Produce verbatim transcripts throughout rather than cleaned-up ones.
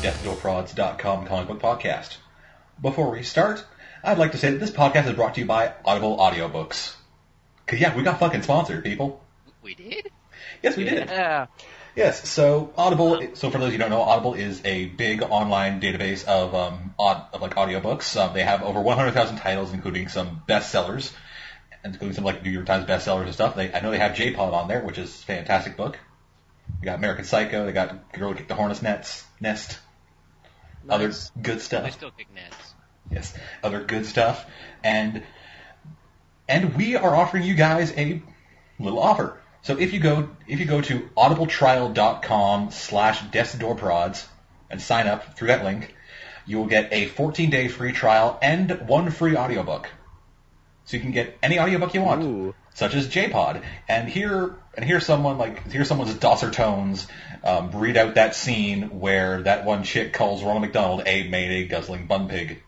death door prods dot com comic book podcast. Before we start, I'd like to say that this podcast is brought to you by Audible Audiobooks. Cause yeah, we got fucking sponsored, people. We did? Yes, we did. Yeah. Yes, so Audible, so for those who don't know, Audible is a big online database of, um, odd, of like audiobooks. Um, they have over one hundred thousand titles, including some bestsellers, including some like New York Times bestsellers and stuff. They, I know they have J-Pod on there, which is a fantastic book. They got American Psycho, they got Girl Who Kicked the Hornet's Nest, Nest, Nice. other good stuff. They still kick nets. Yes, other good stuff. And and we are offering you guys a little offer. So if you go if you go to audibletrial.com slash deathdoorprods and sign up through that link, you will get a fourteen day free trial and one free audiobook. So you can get any audiobook you want, Ooh. such as J-Pod. And hear and hear someone like hear someone's Dosser tones um, read out that scene where that one chick calls Ronald McDonald a mayday guzzling bun pig.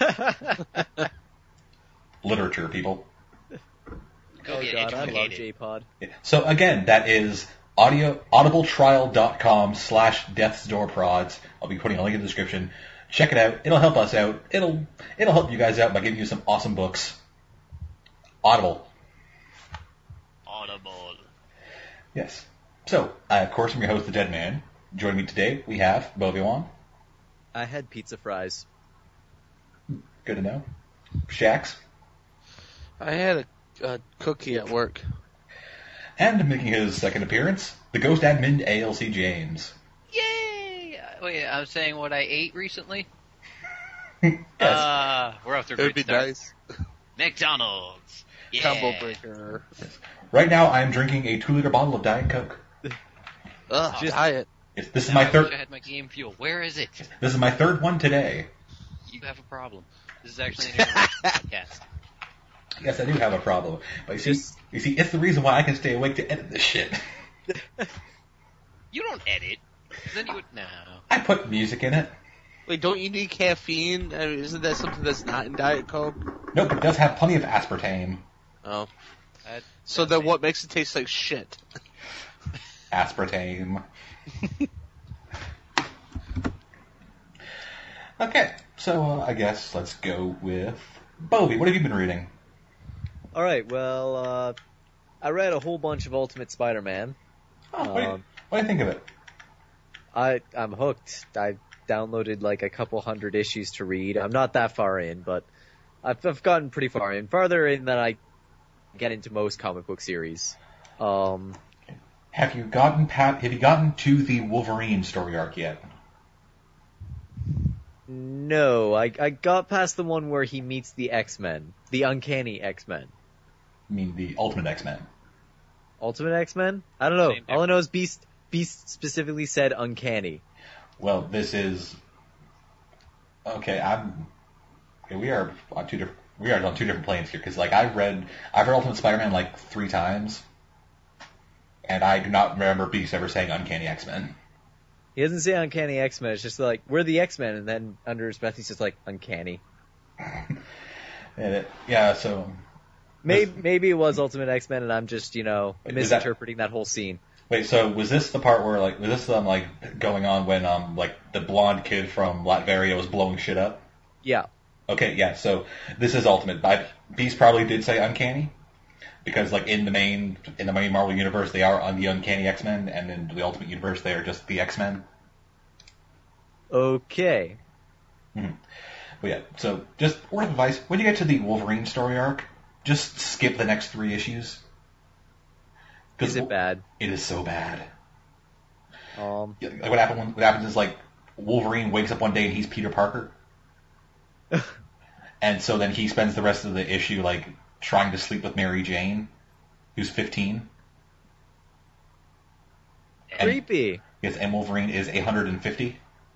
Literature, people. Go Oh get god, I love educated. J-Pod. So again, that is audio audibletrial.com slash deathsdoorprods. I'll be putting a link in the description. Check it out. It'll help us out. It'll it'll help you guys out by giving you some awesome books. Audible. Audible. Yes. So, I, of course, I'm your host, The Dead Man. Joining me today, we have Boviwan. I had pizza fries. Good to know. Shax. I had a, a cookie at work. And making his second appearance, the Ghost Admin A L C James. Yay! Wait, I'm saying what I ate recently? Yes. Uh, we're off to a It great would be start. nice. McDonald's. Yeah. Combo breaker. Right now, I am drinking a two liter bottle of Diet Coke. Ugh, Just- diet. Yes, this is Now my I wish third. I had my game fuel. Where is it? This is my third one today. You have a problem. This is actually an internet podcast. Yes, I do have a problem. But you see, Just- you see, it's the reason why I can stay awake to edit this shit. You don't edit. Then you would no. I put music in it. Wait, don't you need caffeine? I mean, isn't that something that's not in Diet Coke? Nope, it does have plenty of aspartame. Oh. That- So then what makes it taste like shit? Aspartame. Okay, so uh, I guess let's go with Bovie. What have you been reading? Alright, well, uh, I read a whole bunch of Ultimate Spider-Man. Oh, what, do you, Um, what do you think of it? I, I'm hooked. I downloaded like a couple hundred issues to read. I'm not that far in, but I've, I've gotten pretty far in. Farther in than I get into most comic book series. Um, Have you gotten Pat? Have you gotten to the Wolverine story arc yet? no, I, I got past the one where he meets the X-Men. The Uncanny X-Men. I mean, the Ultimate X-Men. Ultimate X-Men? I don't know. Same All I know is Beast, Beast specifically said Uncanny. Well, this is okay. I'm. Okay, we are on two different. We are on two different planes here because, like, I've read, I've read Ultimate Spider-Man like three times, and I do not remember Beast ever saying Uncanny X-Men. He doesn't say Uncanny X-Men, it's just like, we're the X-Men, and then under his breath he's just like, Uncanny. And it, yeah, so Maybe, maybe it was Ultimate X-Men, and I'm just, you know, Wait, was that- misinterpreting that whole scene. wait, so was this the part where like was this um like going on when um like the blonde kid from Latveria was blowing shit up? Yeah. Okay, yeah. So this is Ultimate. I, Beast probably did say Uncanny because, like, in the main in the main Marvel universe, they are on the Uncanny X-Men, and in the Ultimate universe, they are just the X-Men. Okay. Mm-hmm. But yeah. So just word of advice: when you get to the Wolverine story arc, just skip the next three issues. 'Cause Is it bad? It is so bad. Um, Yeah, like what happened? What happens is like Wolverine wakes up one day and he's Peter Parker. And so then he spends the rest of the issue like trying to sleep with Mary Jane, who's fifteen. And, creepy. yes, and Wolverine is one hundred fifty.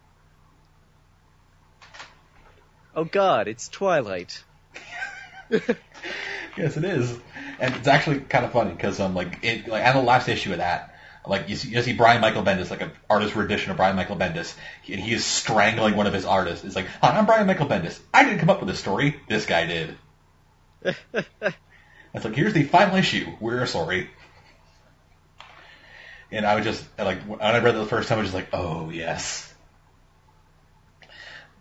Oh god, it's Twilight. Yes, it is, and it's actually kind of funny because um like it like on the last issue of that, like you see, you see Brian Michael Bendis, like an artist rendition of Brian Michael Bendis, and he is strangling one of his artists. It's like, hi, I'm Brian Michael Bendis. I didn't come up with this story. This guy did. It's like, here's the final issue. We're sorry. And I was just like, when I read it the first time, I was just like, oh yes.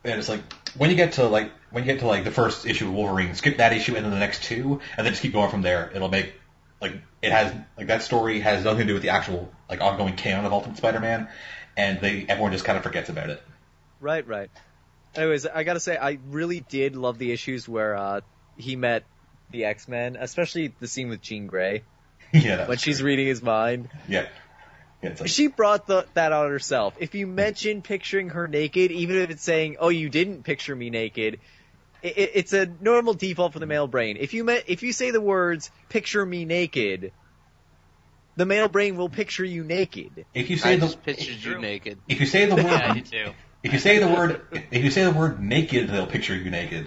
and it's like when you get to like when you get to like the first issue of Wolverine, skip that issue and then the next two, and then just keep going from there. It'll make like it has like that story has nothing to do with the actual like ongoing canon of Ultimate Spider-Man, and they everyone just kind of forgets about it. Right, right. Anyways, I gotta say, I really did love the issues where uh, he met the X-Men, especially the scene with Jean Grey Yeah, that when was she's great. reading his mind. Yeah, yeah. It's like, She brought the, that on herself. If you mention picturing her naked, even if it's saying, "Oh, you didn't picture me naked," it, it, it's a normal default for the male brain. If you me- if you say the words "picture me naked," the male brain will picture you naked. if you I say the just pictured you True. naked. if you say the word Yeah, I do too. if you say the word if you say the word naked, they'll picture you naked.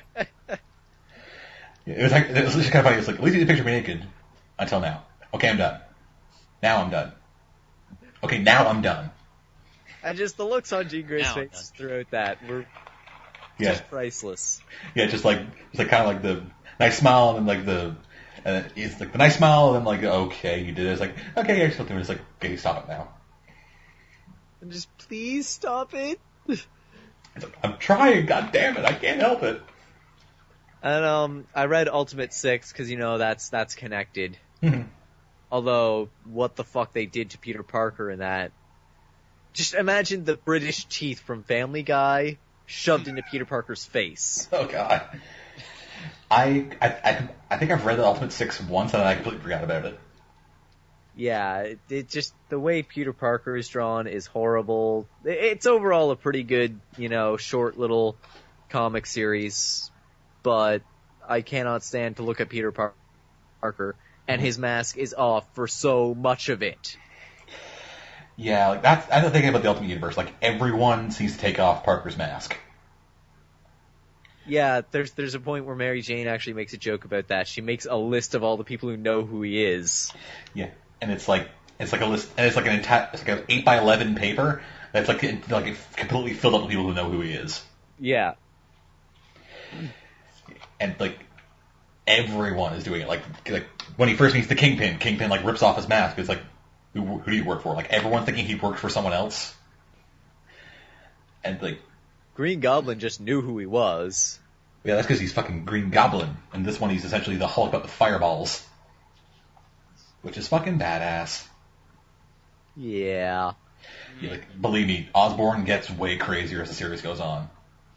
Yeah, it was like it was just kind of funny. It's like at least you didn't picture me naked until now. Okay, I'm done. Now I'm done. Okay, now I'm done. And just the looks on Jean Grey's Now I'm face throughout that were Yeah, just priceless. yeah, just like it's like kind of like the nice smile and then like the uh, it's like the nice smile and then like okay, you did it. It's like okay, you're still doing it. It's like okay, stop it now. And just please stop it. It's like, I'm trying. God damn it, I can't help it. And um, I read Ultimate Six because you know that's that's connected. Mhm. Although, what the fuck they did to Peter Parker in that. Just imagine the British teeth from Family Guy shoved into Peter Parker's face. Oh god. I, I I I think I've read the Ultimate Six once and I completely forgot about it. Yeah, it, it just, the way Peter Parker is drawn is horrible. It, it's overall a pretty good, you know, short little comic series, but I cannot stand to look at Peter Par- Parker, and his mask is off for so much of it. Yeah, like that's I'm thinking about the Ultimate Universe. Like everyone seems to take off Parker's mask. Yeah, there's there's a point where Mary Jane actually makes a joke about that. She makes a list of all the people who know who he is. Yeah, and it's like it's like a list, and it's like an entire it's like an eight by eleven paper that's like like it's completely filled up with people who know who he is, Yeah. and like everyone is doing it. Like like when he first meets the Kingpin, Kingpin like rips off his mask. It's like who, who do you work for? Like everyone's thinking he worked for someone else, and like Green Goblin just knew who he was. yeah, that's because he's fucking Green Goblin, and this one he's essentially the Hulk but with fireballs, which is fucking badass. Yeah. Yeah, like, believe me, Osborn gets way crazier as the series goes on.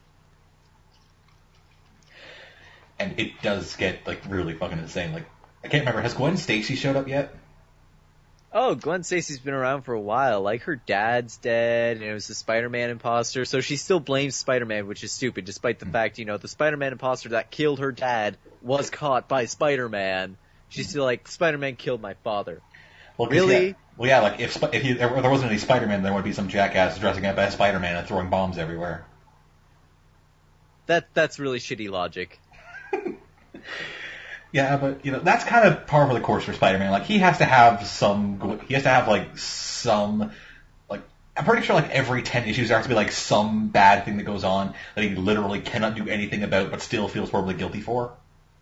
And it does get, like, really fucking insane. Like, I can't remember, has Gwen Stacy showed up yet? Oh, Gwen Stacy's been around for a while. Like, her dad's dead, and it was the Spider-Man imposter, so she still blames Spider-Man, which is stupid, despite the fact, you know, the Spider-Man imposter that killed her dad was caught by Spider-Man. She's still like, Spider-Man killed my father. Well, 'cause, Really? Yeah, well, yeah, like, if, Sp- if, he, if there wasn't any Spider-Man, there would be some jackass dressing up as Spider-Man and throwing bombs everywhere. That That's really shitty logic. Yeah, but, you know, that's kind of par for the course for Spider-Man. Like, he has to have some, he has to have, like, some, like, I'm pretty sure, like, every ten issues there has to be, like, some bad thing that goes on that he literally cannot do anything about but still feels horribly guilty for.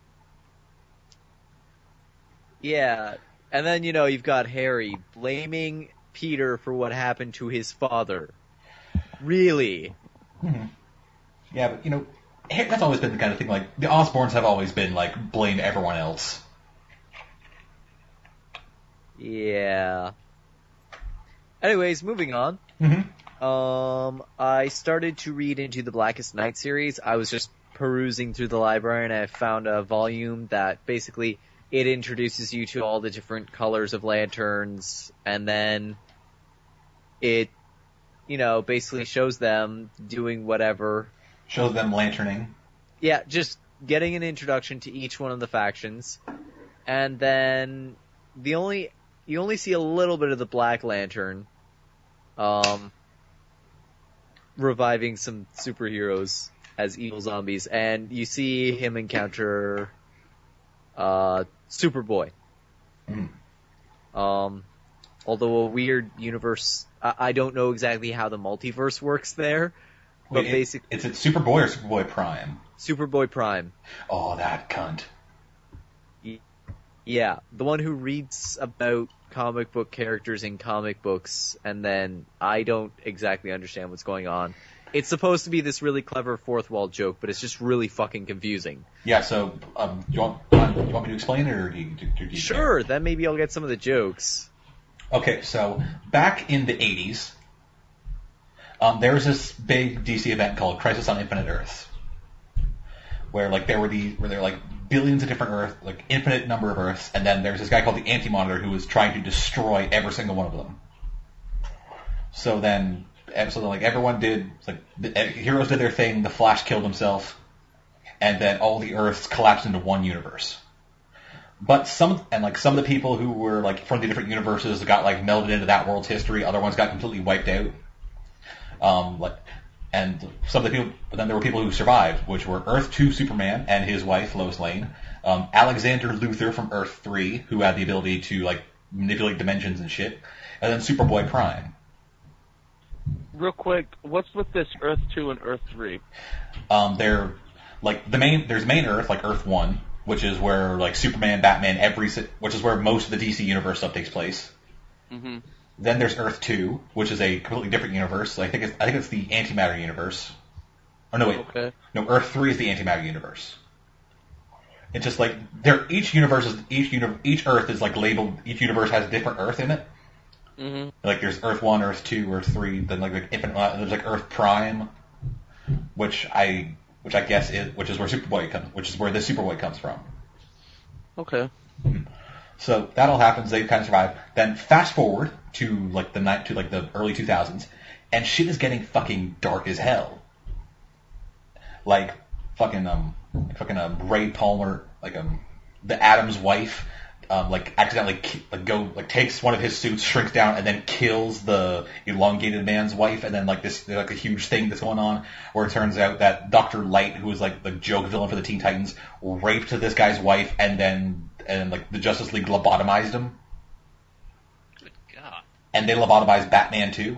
Yeah, and then, you know, you've got Harry blaming Peter for what happened to his father. Really? Mm-hmm. Yeah, but, you know, that's always been the kind of thing, like, the Osborns have always been, like, blame everyone else. Yeah. Anyways, moving on. Mm-hmm. Um, I started to read into the Blackest Night series. I was just perusing through the library and I found a volume that basically it introduces you to all the different colors of lanterns and then it, you know, basically shows them doing whatever. Shows them lanterning. Yeah, just getting an introduction to each one of the factions. And then the only, you only see a little bit of the Black Lantern, um, reviving some superheroes as evil zombies. And you see him encounter, uh, Superboy. Mm. Um, although a weird universe, I, I don't know exactly how the multiverse works there. But Wait, basic, it, it's it Superboy or Superboy Prime? Superboy Prime. Oh, that cunt. Yeah, the one who reads about comic book characters in comic books, and then I don't exactly understand what's going on. it's supposed to be this really clever fourth wall joke, but it's just really fucking confusing. Yeah, so, um, do you want, uh, do you want me to explain it, or do you, do, do you Sure, then maybe I'll get some of the jokes. Okay, so, back in the eighties, um, there was this big D C event called Crisis on Infinite Earths, where, like, there were these, where there were, like, billions of different Earths, like, infinite number of Earths, and then there's this guy called the Anti-Monitor who was trying to destroy every single one of them. So then, so then, like, everyone did, like, the heroes did their thing, the Flash killed himself, and then all the Earths collapsed into one universe. But some, and like, some of the people who were, like, from the different universes got, like, melded into that world's history, other ones got completely wiped out. Um, like, and some of the people, but then there were people who survived, which were Earth two Superman and his wife, Lois Lane, um, Alexander Luthor from Earth three, who had the ability to, like, manipulate dimensions and shit, and then Superboy Prime. Real quick, what's with this Earth two and Earth three? Um, they're, like, the main, there's main Earth, like Earth one, which is where, like, Superman, Batman, every, which is where most of the D C Universe stuff takes place. Mm-hmm. Then there's Earth two, which is a completely different universe. I think it's, I think it's the antimatter universe. Oh no, wait. Okay. No, Earth three is the antimatter universe. It's just like, they're, each universe is, each uni, each Earth is, like, labeled, each universe has a different Earth in it. Mm-hmm. Like, there's Earth one, Earth two, Earth three, then, like, like infinite, uh, there's, like, Earth Prime, which I, which I guess is, which is where Superboy comes, which is where the Superboy comes from. Okay. So that all happens. They kind of survive. Then fast forward to like the night to like the early two thousands, and shit is getting fucking dark as hell. Like fucking um fucking um Ray Palmer, like um the Atom's wife, um like accidentally ki- like go like takes one of his suits, shrinks down, and then kills the elongated man's wife. And then like this there's like a huge thing that's going on where it turns out that Doctor Light, who was like the joke villain for the Teen Titans, raped this guy's wife, and then and like the Justice League lobotomized him. Good God. And they lobotomized Batman too.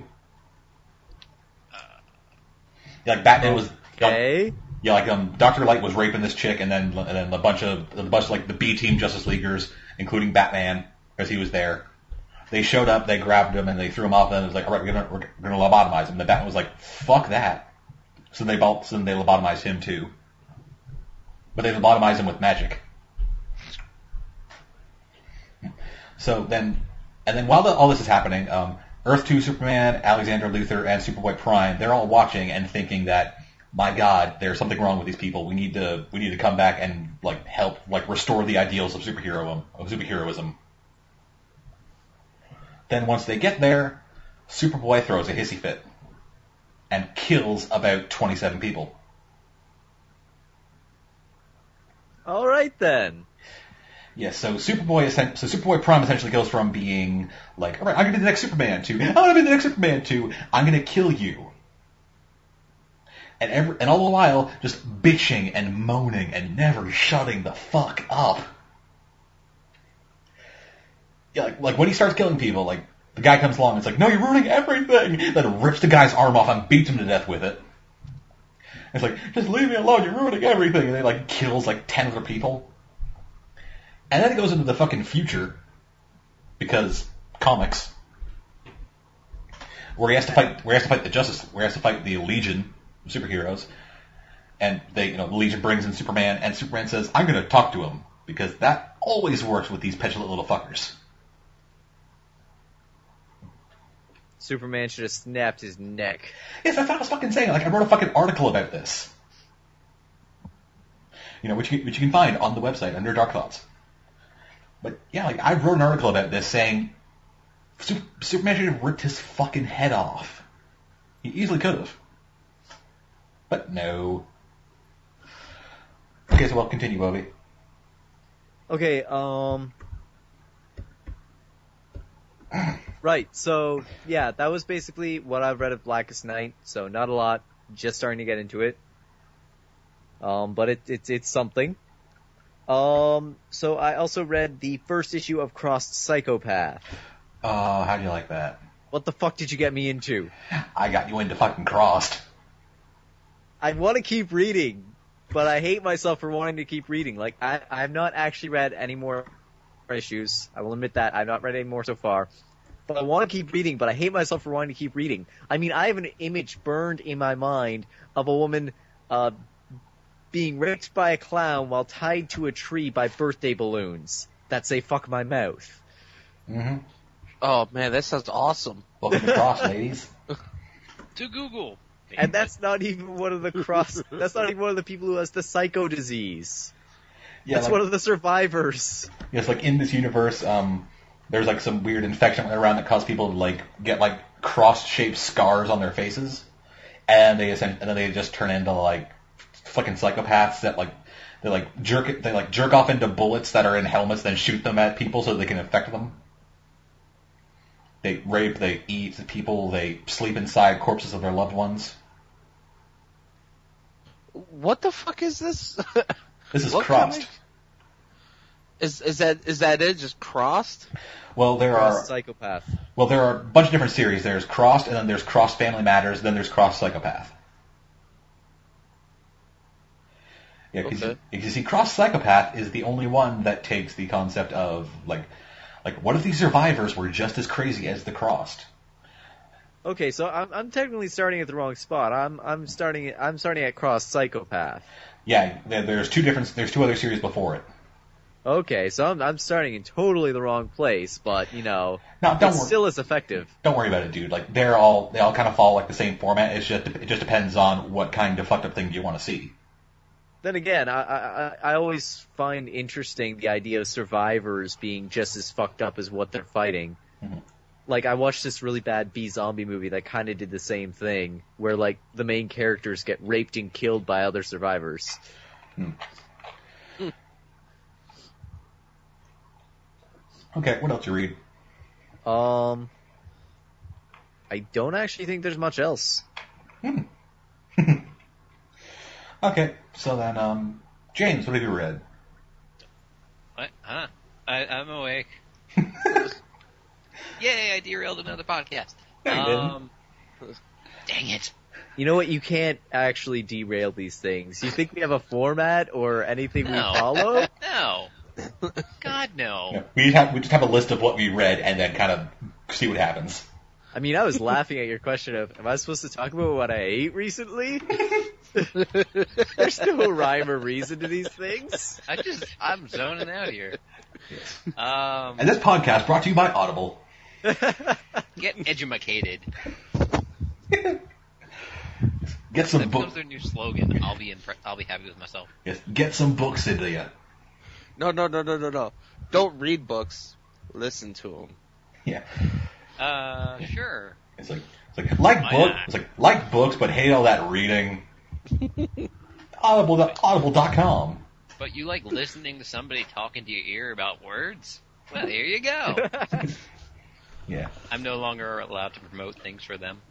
Uh, Yeah, like Batman was. Okay. Yeah, like um, Doctor Light was raping this chick, and then and then a bunch of a bunch of like the B Team Justice Leaguers, including Batman, because he was there. They showed up, they grabbed him, and they threw him off, and it was like, all right, we're gonna we're gonna lobotomize him. And the Batman was like, fuck that. So they so then they lobotomized him too. But they lobotomized him with magic. So then, and then while the, all this is happening, um, Earth two Superman, Alexander Luthor, and Superboy Prime, they're all watching and thinking that, my God, there's something wrong with these people. We need to, we need to come back and like help, like restore the ideals of superhero of superheroism. Then once they get there, Superboy throws a hissy fit and kills about twenty-seven people. All right then. Yes, so Superboy, essen- so Superboy Prime essentially goes from being like, all right, I'm gonna be the next Superman to, I'm gonna be the next Superman to, I'm gonna kill you. And every, and all the while, just bitching and moaning and never shutting the fuck up. Yeah, like, like when he starts killing people, like, the guy comes along and it's like, no, you're ruining everything! Then rips the guy's arm off and beats him to death with it. It's like, just leave me alone, you're ruining everything! And then, like, kills, like, ten other people. And then it goes into the fucking future, because comics, where he has to fight, where he has to fight the Justice, where he has to fight the Legion of superheroes, and they, you know, the Legion brings in Superman, and Superman says, I'm gonna talk to him, because that always works with these petulant little fuckers. Superman should have snapped his neck. Yes, that's what I was fucking saying, like, I wrote a fucking article about this. You know, which you, which you can find on the website under Dark Thoughts. But yeah, like I wrote an article about this saying Super, Superman should have ripped his fucking head off. He easily could have. But no. Okay, so well, continue, Bobby. Okay, um... right, so, yeah, that was basically what I've read of Blackest Night, so not a lot, just starting to get into it. Um, but it, it, it's something. Um, so I also read the first issue of Crossed Psychopath. Oh, how do you like that? What the fuck did you get me into? I got you into fucking Crossed. I want to keep reading, but I hate myself for wanting to keep reading. Like, I, I've not actually read any more issues. I will admit that. I've not read any more so far. but I want to keep reading, but I hate myself for wanting to keep reading. I mean, I have an image burned in my mind of a woman uh, being raped by a clown while tied to a tree by birthday balloons that say "fuck my mouth." Mm-hmm. Oh man, that sounds awesome. Welcome to Cross, ladies. To Google. And that's not even one of the cross. That's not even one of the people who has the psycho disease. Yeah, That's like, one of the survivors. yes, like in this universe, um, there's like some weird infection around that causes people to like get like cross-shaped scars on their faces, and they essen- and then they just turn into like fucking psychopaths that like they like jerk it, they like jerk off into bullets that are in helmets, then shoot them at people so they can infect them. They rape, they eat people, they sleep inside corpses of their loved ones. What the fuck is this? This is What Crossed. comic? Is is that is that it? Just crossed? Well, there Cross are psychopath. well there are a bunch of different series. There's Crossed, and then there's Crossed Family Matters, and then there's Crossed Psychopath. Yeah, because Okay. you, you see, Crossed Psychopath is the only one that takes the concept of like, like what if these survivors were just as crazy as the Crossed? Okay, so I'm I'm technically starting at the wrong spot. I'm I'm starting I'm starting at cross psychopath. Yeah, there, there's two different. There's two other series before it. Okay, so I'm I'm starting in totally the wrong place, but you know, No, don't it's worry. still as effective. Don't worry about it, dude. Like they're all they all kind of follow like the same format. It's just it just depends on what kind of fucked up thing you want to see. Then again, I, I I always find interesting the idea of survivors being just as fucked up as what they're fighting. Mhm. Like, I watched this really bad B-zombie movie that kind of did the same thing, where, like, the main characters get raped and killed by other survivors. Okay, what else you read? Um, I don't actually think there's much else. Okay, so then, um, James, what have you read? What? Huh? I, I'm awake. Yay, I derailed another podcast. No, you didn't. um, dang it. You know what? You can't actually derail these things. You think we have a format or anything we No. follow? No. God, no. Yeah, we have we just have a list of what we read and then kind of see what happens. I mean, I was laughing at your question of, am I supposed to talk about what I ate recently? There's no rhyme or reason to these things. I just, I'm zoning out here. Um, And this podcast brought to you by Audible. get edumacated. Get some That books. becomes their new slogan. I'll be impre- I'll be happy with myself. Yes, get some books into you. No, no, no, no, no, no. Don't read books. Listen to them. Yeah, Uh, sure. it's like it's like like Why book. not? It's like like books, but hate all that reading. Audible Audible dot com. But you like listening to somebody talking to your ear about words? Well, here you go. Yeah. I'm no longer allowed to promote things for them.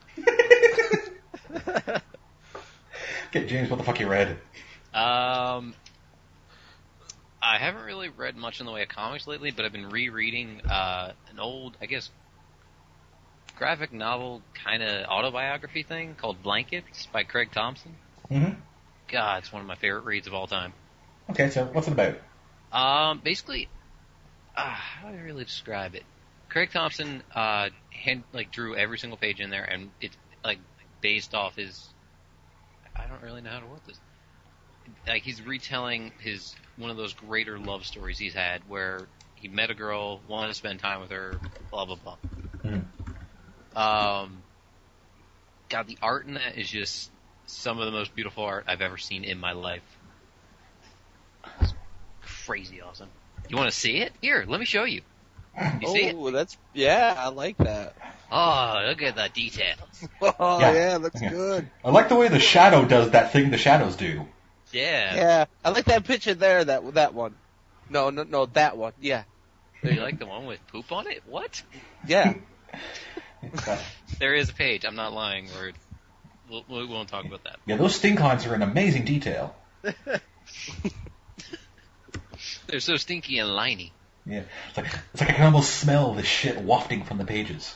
Okay, James, what the fuck you read? Um, I haven't really read much in the way of comics lately, but I've been rereading uh, an old, I guess, graphic novel kind of autobiography thing called Blankets by Craig Thompson. Mm-hmm. God, it's one of my favorite reads of all time. Okay, so what's it about? Um, basically, uh, how do I really describe it? Craig Thompson, uh, hand, like, drew every single page in there, and it's, like, based off his, I don't really know how to word this. Like, he's retelling his, one of those greater love stories he's had, where he met a girl, wanted to spend time with her, blah, blah, blah. Mhm. Um, God, the art in that is just some of the most beautiful art I've ever seen in my life. It's crazy awesome. You want to see it? Here, let me show you. You see it? Oh, that's yeah, I like that. Oh, look at the details. Oh Yeah. yeah, looks Yeah. good. I like the way the shadow does that thing the shadows do. Yeah. Yeah, I like that picture there. That that one. No, no, no, that one. Yeah, Do you like the one with poop on it? What? yeah. There is a page. I'm not lying. Where we'll, we won't talk about that. Yeah, those stinkons are in amazing detail. They're so stinky and liney. Yeah, it's like it's like I can almost smell the shit wafting from the pages.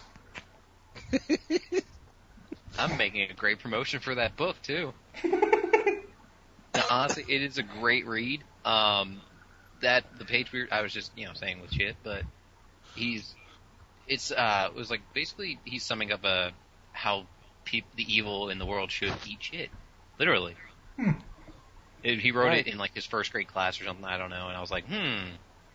I'm making a great promotion for that book too. Now, honestly, it is a great read. Um, that the page we were, I was just you know saying with shit, but he's it's uh, it was like basically he's summing up uh, how peop- the evil in the world should eat shit, literally. Hmm. It, he wrote Right. it in like his first grade class or something. I don't know, and I was like, hmm.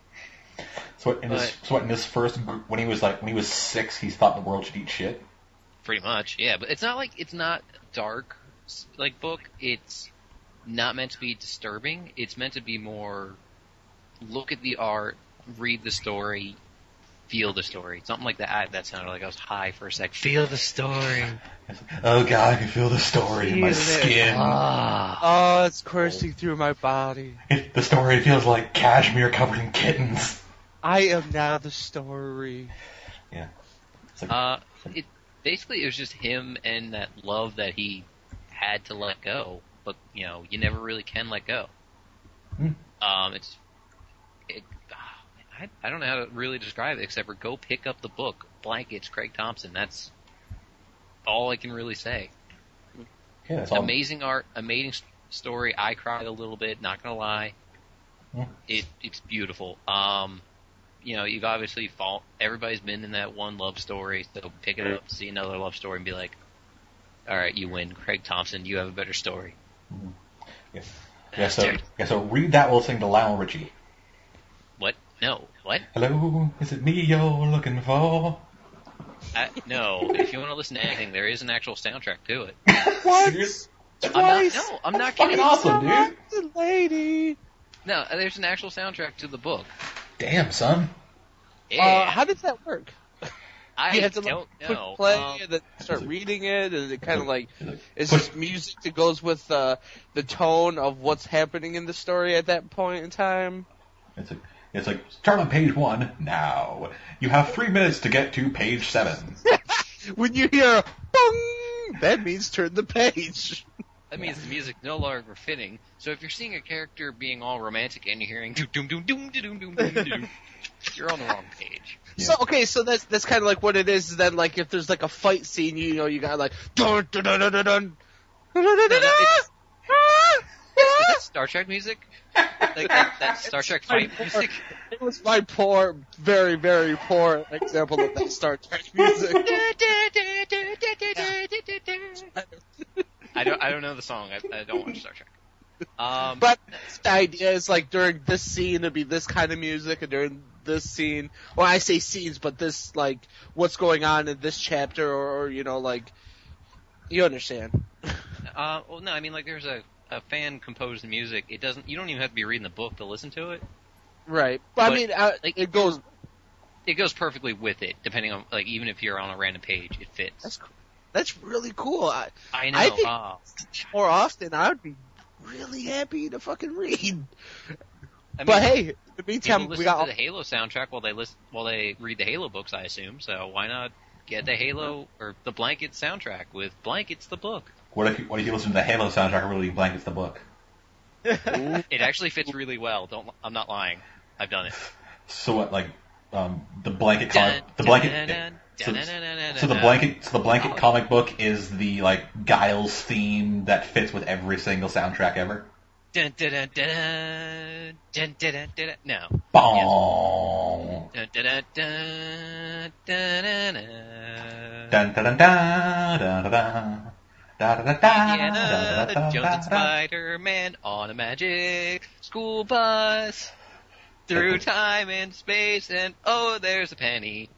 So what, in his, But- so what, in his first, gr- when he was like, when he was six, he thought the world should eat shit? Pretty much, yeah. But it's not like it's not dark like book. It's not meant to be disturbing. It's meant to be more look at the art, read the story, feel the story. Something like that. I, that sounded like I was high for a sec. Feel the story. Oh god, I can feel the story in my Feel it. skin. Ah. Oh, it's coursing through my body. It- the story feels like cashmere covered in kittens. I am now the story. It's like, Uh, it basically it was just him and that love that he had to let go, but you know you never really can let go. Hmm. Um, it's it. I, I don't know how to really describe it except for go pick up the book Blankets, Craig Thompson. That's all I can really say. yeah, that's all. Amazing art, amazing s- story. I cried a little bit, not gonna lie. Hmm. It it's beautiful. Um, you know, you've obviously fall. Everybody's been in that one love story, so pick it up, see another love story, and be like, "All right, you win, Craig Thompson. You have a better story." Yeah, yeah, so, Bastard. yeah, so read that while listening to Lionel Richie. What? No. What? Hello, is it me you're looking for? I, no. If you want to listen to anything, there is an actual soundtrack to it. What? I'm not. Twice? No, I'm not Fucking kidding. awesome, dude. The lady. No, there's an actual soundtrack to the book. Damn, son. Yeah. Uh, how does that work? I you have to don't like, know. click play Um, and then start reading it, and it kind of like it's Push- just music that goes with uh, the tone of what's happening in the story at that point in time. It's like, it's like, start on page one now. You have three minutes to get to page seven. When you hear "bong," that means turn the page. That means the music no longer fitting. So if you're seeing a character being all romantic and you're hearing doom doom doom doom doom doom doom doom, you're on the wrong page. Yeah. So okay, so that's that's kind of like what it is. Is that like if there's like a fight scene, you know, you got like dun dun dun dun dun dun. No, no, it's- Is that Star Trek music? Like that, that Star Trek fight music? It was my poor, very very poor example of that Star Trek music. I don't. I don't know the song. I, I don't watch Star Trek. Um, But the idea is like during this scene it'd be this kind of music, and during this scene, well, I say scenes, but this like what's going on in this chapter, or, or you know, like you understand. uh, well, no. I mean, like, there's a, a fan composed music. It doesn't. You don't even have to be reading the book to listen to it. Right. But, I But, mean, uh, like, it goes. It goes perfectly with it, depending on like even if you're on a random page, it fits. That's cool. That's really cool. I, I know. I think- uh, more often, I would be really happy to fucking read. I mean, But hey, in the people meantime, listen we got to the Halo soundtrack while they listen while they read the Halo books. I assume. So why not get the Halo or the Blanket soundtrack with Blankets the book? What if you, what if you listen to the Halo soundtrack and really blankets the book? It actually fits really well. Don't. I'm not lying. I've done it. So what, like, um, the blanket comic, the blanket, so, so the blanket, so the blanket comic book is the, like, Giles theme that fits with every single soundtrack ever? Dun, dun, dun, dun, dun, dun, dun, dun, no. Bong! Dun, dun, dun, dun, dun, dun, dun. Dun dun dun dun dun dun dun. Da, da, da, da, Indiana da, da, da, Jones da, and da. Spider-Man on a magic school bus through time and space, and oh, there's a penny.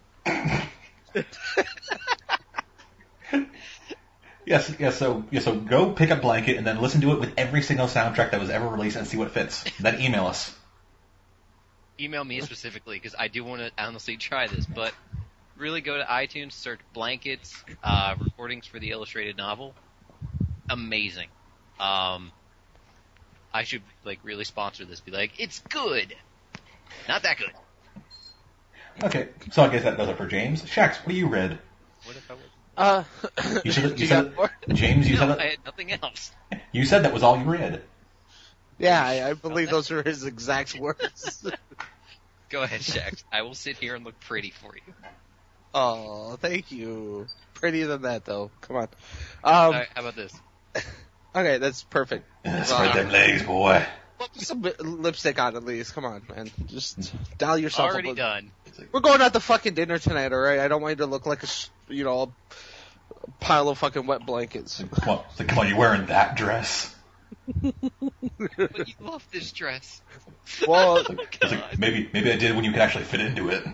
Yes, yes. So, yeah, so go pick up Blanket and then listen to it with every single soundtrack that was ever released and see what fits. Then email us. Email me specifically because I do want to honestly try this, but really go to iTunes, search Blankets, uh, recordings for the illustrated novel. Amazing. Um, I should like really sponsor this. Be like, it's good, not that good. Okay, so I guess that does it for James. Shax, what do you read? What if I was? Uh, You said, you you got said more? James, you No, said I that, had nothing else. you said that was all you read. Yeah, I, I believe those are his exact words. Go ahead, Shax. I will sit here and look pretty for you. Oh, thank you. Prettier than that, though. Come on. Um, All right, how about this? Okay, that's perfect. Spread them legs, boy. put some lipstick on at least. Come on, man. Just doll yourself Already up. done. We're going out to fucking dinner tonight, alright? I don't want you to look like a, sh- you know, a pile of fucking wet blankets. Come on, it's like, come on, you wearing that dress? But you love this dress. Well, It's like, it's like, maybe maybe I did when you could actually fit into it.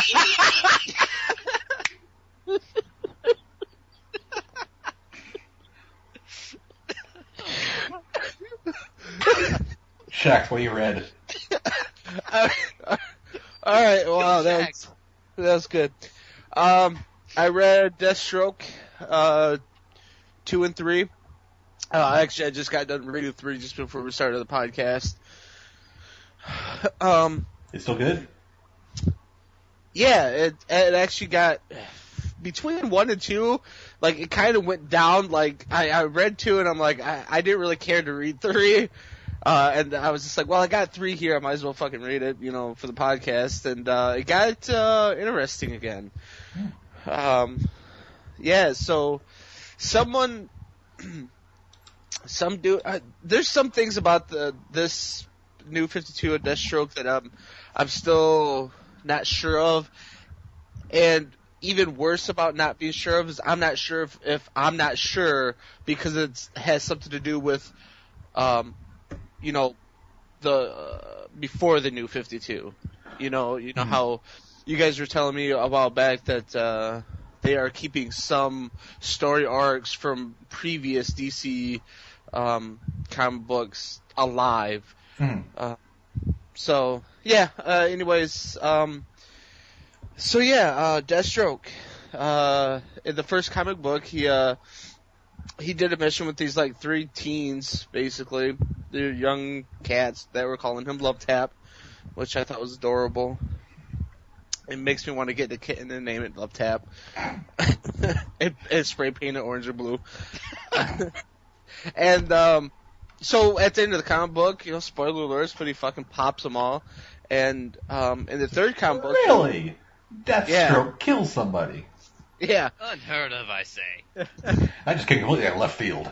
Shax, what you read? alright, wow, Go that's, that's good. Um, I read Deathstroke, uh, two and three. Uh, actually, I just got done reading three just before we started the podcast. Um, It's still good? yeah, it, it actually got, between one and two, like, it kind of went down, like, I, I read two and I'm like, I, I didn't really care to read three. Uh, and I was just like, well, I got three here, I might as well fucking read it, you know, for the podcast. And, uh, it got, uh, interesting again. Um, yeah, so, someone, some do, uh, there's some things about the, this new fifty-two of Deathstroke that I'm, I'm still not sure of. And even worse about not being sure of is I'm not sure if, if I'm not sure because it has something to do with, um, you know, the, uh, before the new fifty-two. You know, you know Mhm. how you guys were telling me a while back that, uh, they are keeping some story arcs from previous D C, um, comic books alive. Mhm. Uh, so, yeah, uh, anyways, um, so yeah, uh, Deathstroke, uh, in the first comic book, he, uh, he did a mission with these, like, three teens, basically. They're young cats that were calling him Love Tap, which I thought was adorable. It makes me want to get the kitten and name it Love Tap. and, and spray paint it orange or blue. and, um, so at the end of the comic book, you know, spoiler alerts, but he fucking pops them all. And, um, in the third comic book. Really? Deathstroke Yeah. kills somebody. Yeah. Unheard of, I say. I just came completely out of left field.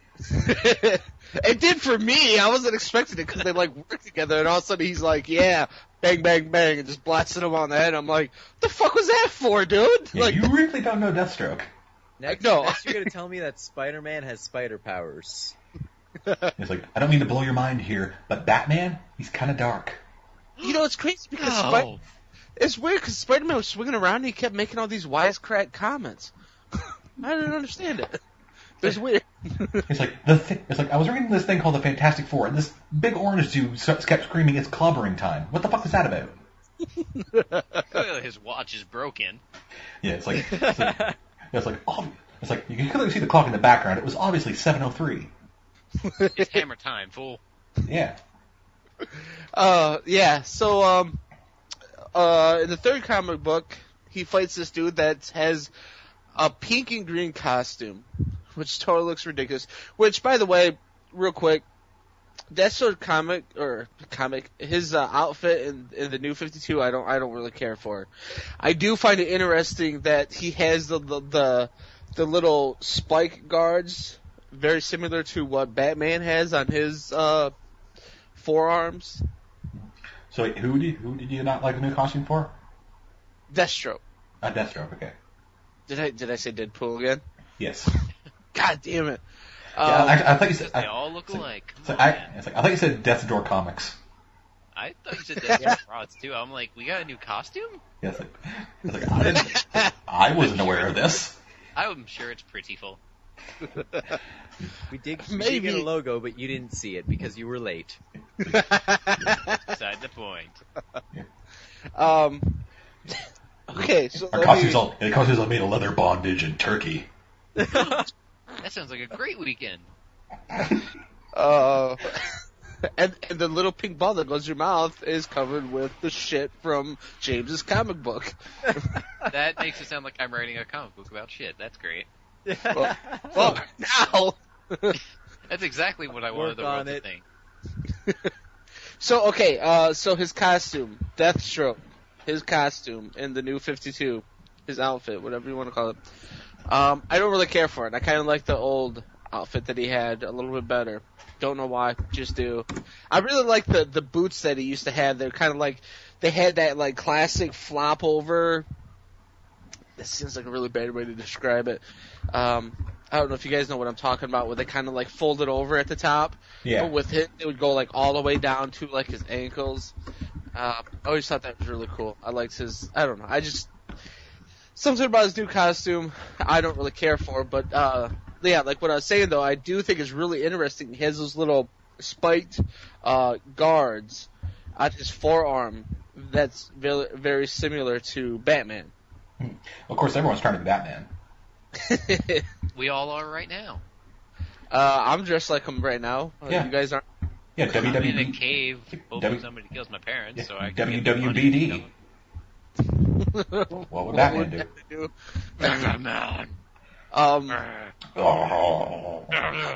It did for me. I wasn't expecting it because they like work together, and all of a sudden he's like, "Yeah, bang, bang, bang," and just blasted him on the head. I'm like, "What the fuck was that for, dude?" Yeah, Like, you really don't know Deathstroke. Next, No. next you're gonna tell me that Spider-Man has spider powers. It's like, I don't mean to blow your mind here, but Batman, he's kind of dark. you know, it's crazy because No. Spi- it's weird because Spider-Man was swinging around and he kept making all these wisecrack comments. I didn't understand it. It was weird. It's like the th- it's like I was reading this thing called the Fantastic Four, and this big orange dude s- kept screaming, "It's clobbering time!" What the fuck is that about? Clearly his watch is broken. Yeah, it's like it's like, it's like, oh, it's like you can clearly see the clock in the background. It was obviously seven oh three. It's hammer time, fool. Yeah. Uh, yeah. So, um, uh, in the third comic book, he fights this dude that has a pink and green costume, which totally looks ridiculous. Which, by the way, real quick, that sort of comic or comic, his uh, outfit in, in the new fifty-two, I don't, I don't really care for. I do find it interesting that he has the the the, the little spike guards, very similar to what Batman has on his uh, forearms. So wait, who did who did you not like the new costume for? Deathstroke. Uh, Deathstroke. Okay. Did I did I say Deadpool again? Yes. God damn it! Yeah, Um, I, I thought you said. They I, all look it's like- alike. it's Come like, on, I, man. it's like I thought you said Death's Door Comics. I thought you said Death Rods too. I'm like, we got a new costume? Yes. Like, it's like I didn't. I wasn't aware of this. I'm sure it's prettyful. We did, we did Maybe. get a logo, but you didn't see it because you were late. Beside the point. um. Okay, so Our let costumes me- all. The costumes all made of leather bondage in Turkey. That sounds like a great weekend. Uh, and, and the little pink ball that goes in your mouth is covered with the shit from James's comic book. That makes it sound like I'm writing a comic book about shit. That's great. Well, well now. That's exactly what I wanted Work the world on to it. think. So okay, uh, so his costume, Deathstroke, his costume in the new fifty-two, his outfit, whatever you want to call it. Um, I don't really care for it. I kind of like the old outfit that he had a little bit better. Don't know why, just do. I really like the the boots that he used to have. They're kind of like they had that like classic flop over. This seems like a really bad way to describe it. Um, I don't know if you guys know what I'm talking about, where they kind of like folded over at the top. Yeah. But with it, it would go like all the way down to like his ankles. Uh, I always thought that was really cool. I liked his. I don't know. I just something about his new costume I don't really care for, but uh, yeah, like what I was saying though, I do think is really interesting. He has those little spiked uh, guards on his forearm. That's very, very similar to Batman. Of course, everyone's trying to be Batman. We all are right now. Uh, I'm dressed like him right now. Uh, Yeah. You guys aren't. Yeah, I'm W W in a B. cave hoping W- somebody kills my parents, Yeah, so I can W get the W money B D. to kill them. What would Batman do? do? Batman. Um, Oh.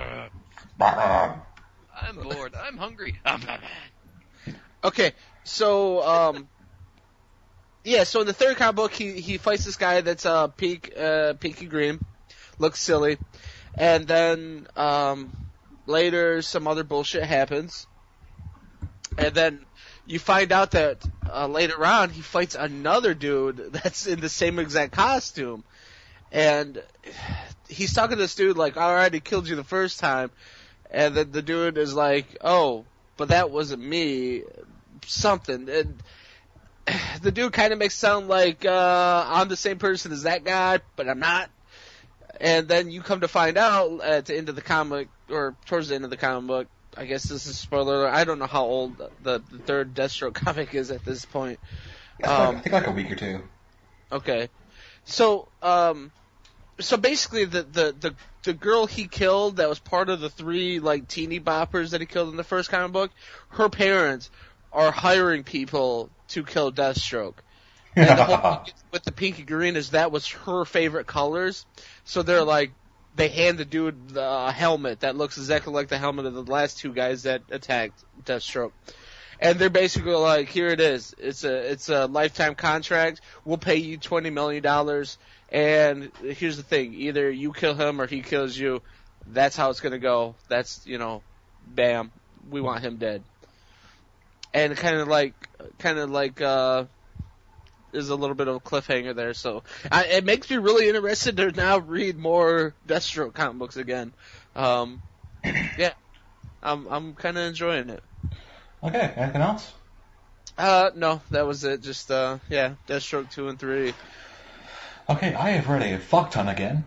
I'm bored. I'm hungry. I'm Batman. okay, so um, yeah, so in the third comic book, he he fights this guy that's uh pink uh pinky green, looks silly, and then um later some other bullshit happens, and then you find out that uh, later on he fights another dude that's in the same exact costume, and he's talking to this dude like, "I already killed you the first time," and then the dude is like, "Oh, but that wasn't me," something, and the dude kind of makes it sound like uh, I'm the same person as that guy, but I'm not. And then you come to find out at the end of the comic, or towards the end of the comic book, I guess this is spoiler alert, I don't know how old the, the third Deathstroke comic is at this point. I Um, think like a week or two. okay. So, um, so basically the, the, the, the girl he killed that was part of the three, like, teeny boppers that he killed in the first comic book, her parents are hiring people to kill Deathstroke. And the whole thing with the pinky green is that was her favorite colors. So they're like, they hand the dude the helmet that looks exactly like the helmet of the last two guys that attacked Deathstroke. And they're basically like, here it is. It's a, it's a lifetime contract. We'll pay you twenty million dollars. And here's the thing. Either you kill him or he kills you. That's how it's gonna go. That's, you know, bam. We want him dead. And kind of like, kind of like, uh, there's a little bit of a cliffhanger there, so I, it makes me really interested to now read more Deathstroke comic books again. Um, yeah, I'm I'm kind of enjoying it. Okay, anything else? Uh, no, that was it. Just uh, yeah, Deathstroke two and three. Okay, I have read a fuck ton again.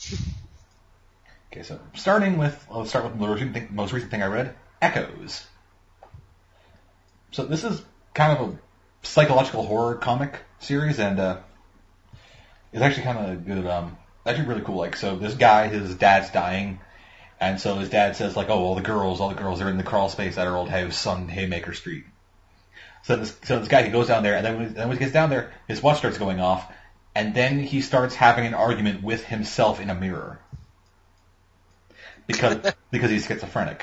Okay, so starting with, let's start with the most recent thing, most recent thing I read, Echoes. So this is kind of a psychological horror comic series, and uh, it's actually kind of good. Um, actually really cool. Like, so this guy, his dad's dying, and so his dad says like, "Oh, all the girls, all the girls are in the crawl space at our old house on Haymaker Street." So this, so this guy, he goes down there, and then when, then when he gets down there, his watch starts going off, and then he starts having an argument with himself in a mirror because because he's schizophrenic.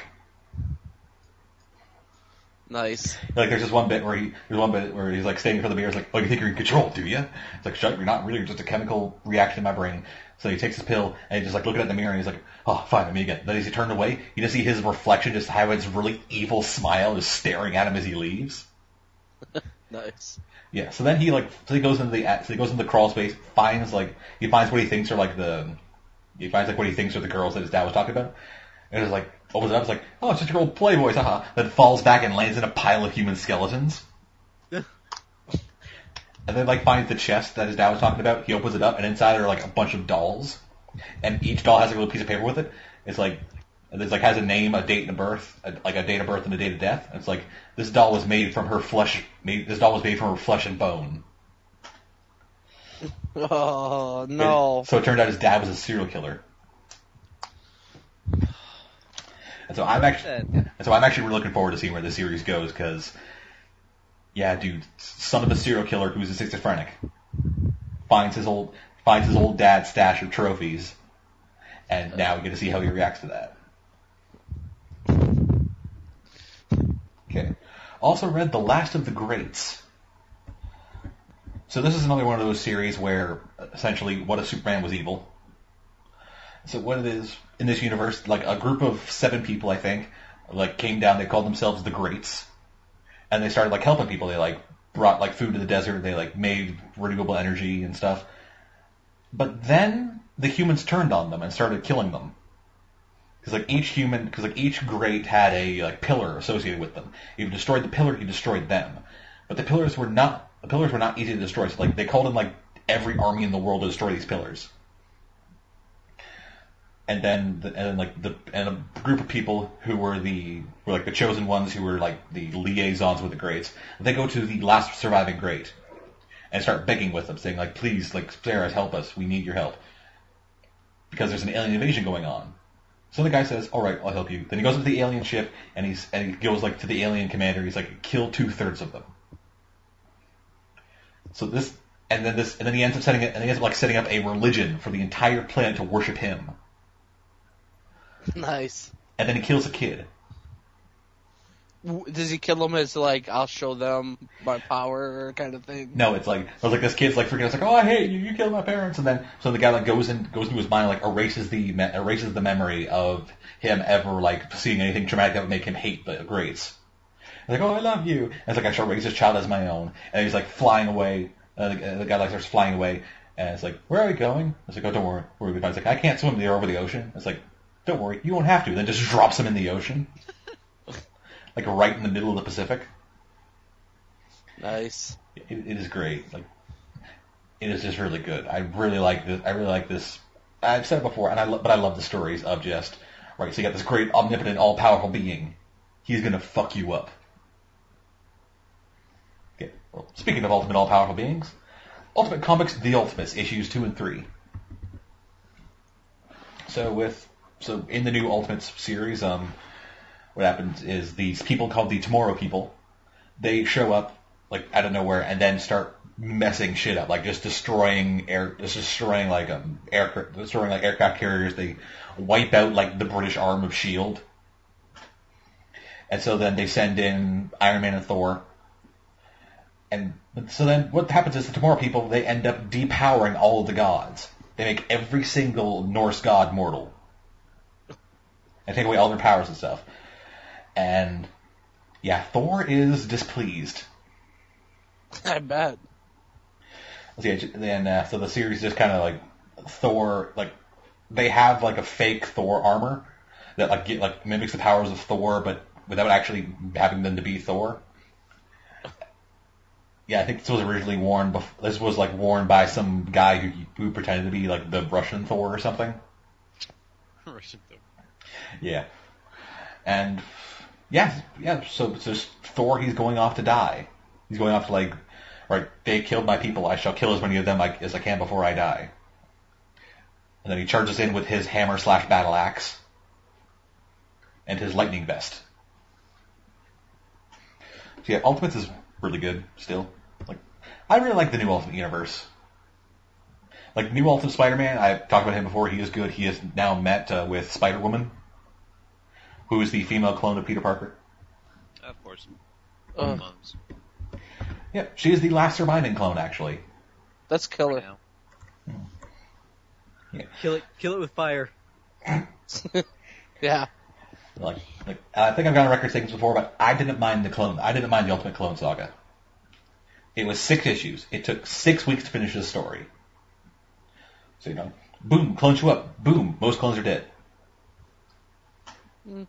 Nice. Like, there's just one bit where he, there's one bit where he's like standing in front of the mirror, he's like, "Oh, you think you're in control, do you?" It's like, "Shut, you're not really, you're just a chemical reaction in my brain." So he takes his pill, and he's just like looking at the mirror, and he's like, "Oh, fine, me again." Then as he turned away, you just see his reflection just have its really evil smile just staring at him as he leaves. Nice. Yeah, so then he like, so he goes into the, so he goes into the crawl space, finds like, he finds what he thinks are like the, he finds like what he thinks are the girls that his dad was talking about, and it's like, opens it up, it's like, "Oh, it's just your old Playboys, haha." Then falls back and lands in a pile of human skeletons. And then like finds the chest that his dad was talking about. He opens it up, and inside are like a bunch of dolls, and each doll has like a little piece of paper with it. It's like, it's like has a name, a date and a birth, a, like a date of birth and a date of death. And it's like, this doll was made from her flesh. Made, this doll was made from her flesh and bone. Oh no. And so it turned out his dad was a serial killer. And so I'm actually, and so I'm actually really looking forward to seeing where this series goes, because, yeah, dude, son of a serial killer who's a schizophrenic finds his old finds his old dad's stash of trophies, and now we get to see how he reacts to that. Okay. Also read The Last of the Greats. So this is another one of those series where essentially What If Superman Was Evil. So what it is in this universe, like a group of seven people, I think, like came down. They called themselves the Greats, and they started like helping people. They like brought like food to the desert. They like made renewable energy and stuff. But then the humans turned on them and started killing them. Because like each human, because like each Great had a like pillar associated with them. If you destroyed the pillar, you destroyed them. But the pillars were not the pillars were not easy to destroy. So like they called in like every army in the world to destroy these pillars. And then the, and then like the and a group of people who were the were like the chosen ones who were like the liaisons with the Greats. They go to the last surviving Great and start begging with them, saying like, please, like spare us, help us, we need your help, because there's an alien invasion going on. So the guy says, all right, I'll help you. Then he goes into the alien ship, and he's and he goes like to the alien commander. He's like, kill two thirds of them. So this, and then this, and then he ends up setting it, and he ends up like setting up a religion for the entire planet to worship him. Nice. And then he kills a kid. W- Does he kill them as like, I'll show them my power kind of thing? No, it's like, I was like, this kid's like freaking out, it's like, oh, I hate you, you killed my parents, and then, so the guy like goes in, goes into his mind, like erases the, me- erases the memory of him ever like seeing anything traumatic that would make him hate the Greats. He's like, oh, I love you. And it's like, I shall raise this child as my own. And he's like flying away, uh, the, the guy like starts flying away, and it's like, where are we going? It's like, oh, don't worry, we'll be fine. It's like, I can't swim there over the ocean. It's like, don't worry, you won't have to. Then just drops him in the ocean. Like right in the middle of the Pacific. Nice. It, it is great. Like, it is just really good. I really like this. I really like this. I've said it before, and I lo- but I love the stories of just right. So you got this great, omnipotent, all-powerful being. He's gonna fuck you up. Okay. Well, speaking of ultimate, all-powerful beings, Ultimate Comics: The Ultimates, issues two and three. So with so in the new Ultimates series, um. what happens is these people called the Tomorrow People, they show up like out of nowhere and then start messing shit up, like just destroying air, just destroying like um aircraft, destroying like aircraft carriers. They wipe out like the British arm of S H I E L D, and so then they send in Iron Man and Thor, and so then what happens is the Tomorrow People, they end up depowering all of the gods. They make every single Norse god mortal, and take away all their powers and stuff. And yeah, Thor is displeased. I bet. So, yeah, then uh, so the series just kind of like Thor, like they have like a fake Thor armor that like get, like mimics the powers of Thor, but without actually having them to be Thor. Yeah, I think this was originally worn. Bef- this was like worn by some guy who who pretended to be like the Russian Thor or something. Russian Thor. Yeah, and. Yeah, yeah. So it's just Thor. He's going off to die. He's going off to like, right. They killed my people. I shall kill as many of them as I can before I die. And then he charges in with his hammer slash battle axe and his lightning vest. So yeah, Ultimates is really good still. Like, I really like the new Ultimate Universe. Like new Ultimate Spider-Man. I've talked about him before. He is good. He has now met uh, with Spider-Woman, who is the female clone of Peter Parker. Of course. Uh, Clones. Yeah, she is the last surviving clone, actually. That's For killer. now. Yeah. Kill it, kill it with fire. Yeah. Like, like I think I've gone on record saying this before, but I didn't mind the clone. I didn't mind the Ultimate Clone Saga. It was six issues. It took six weeks to finish the story. So you know, boom, clones you up. Boom, most clones are dead. Mm.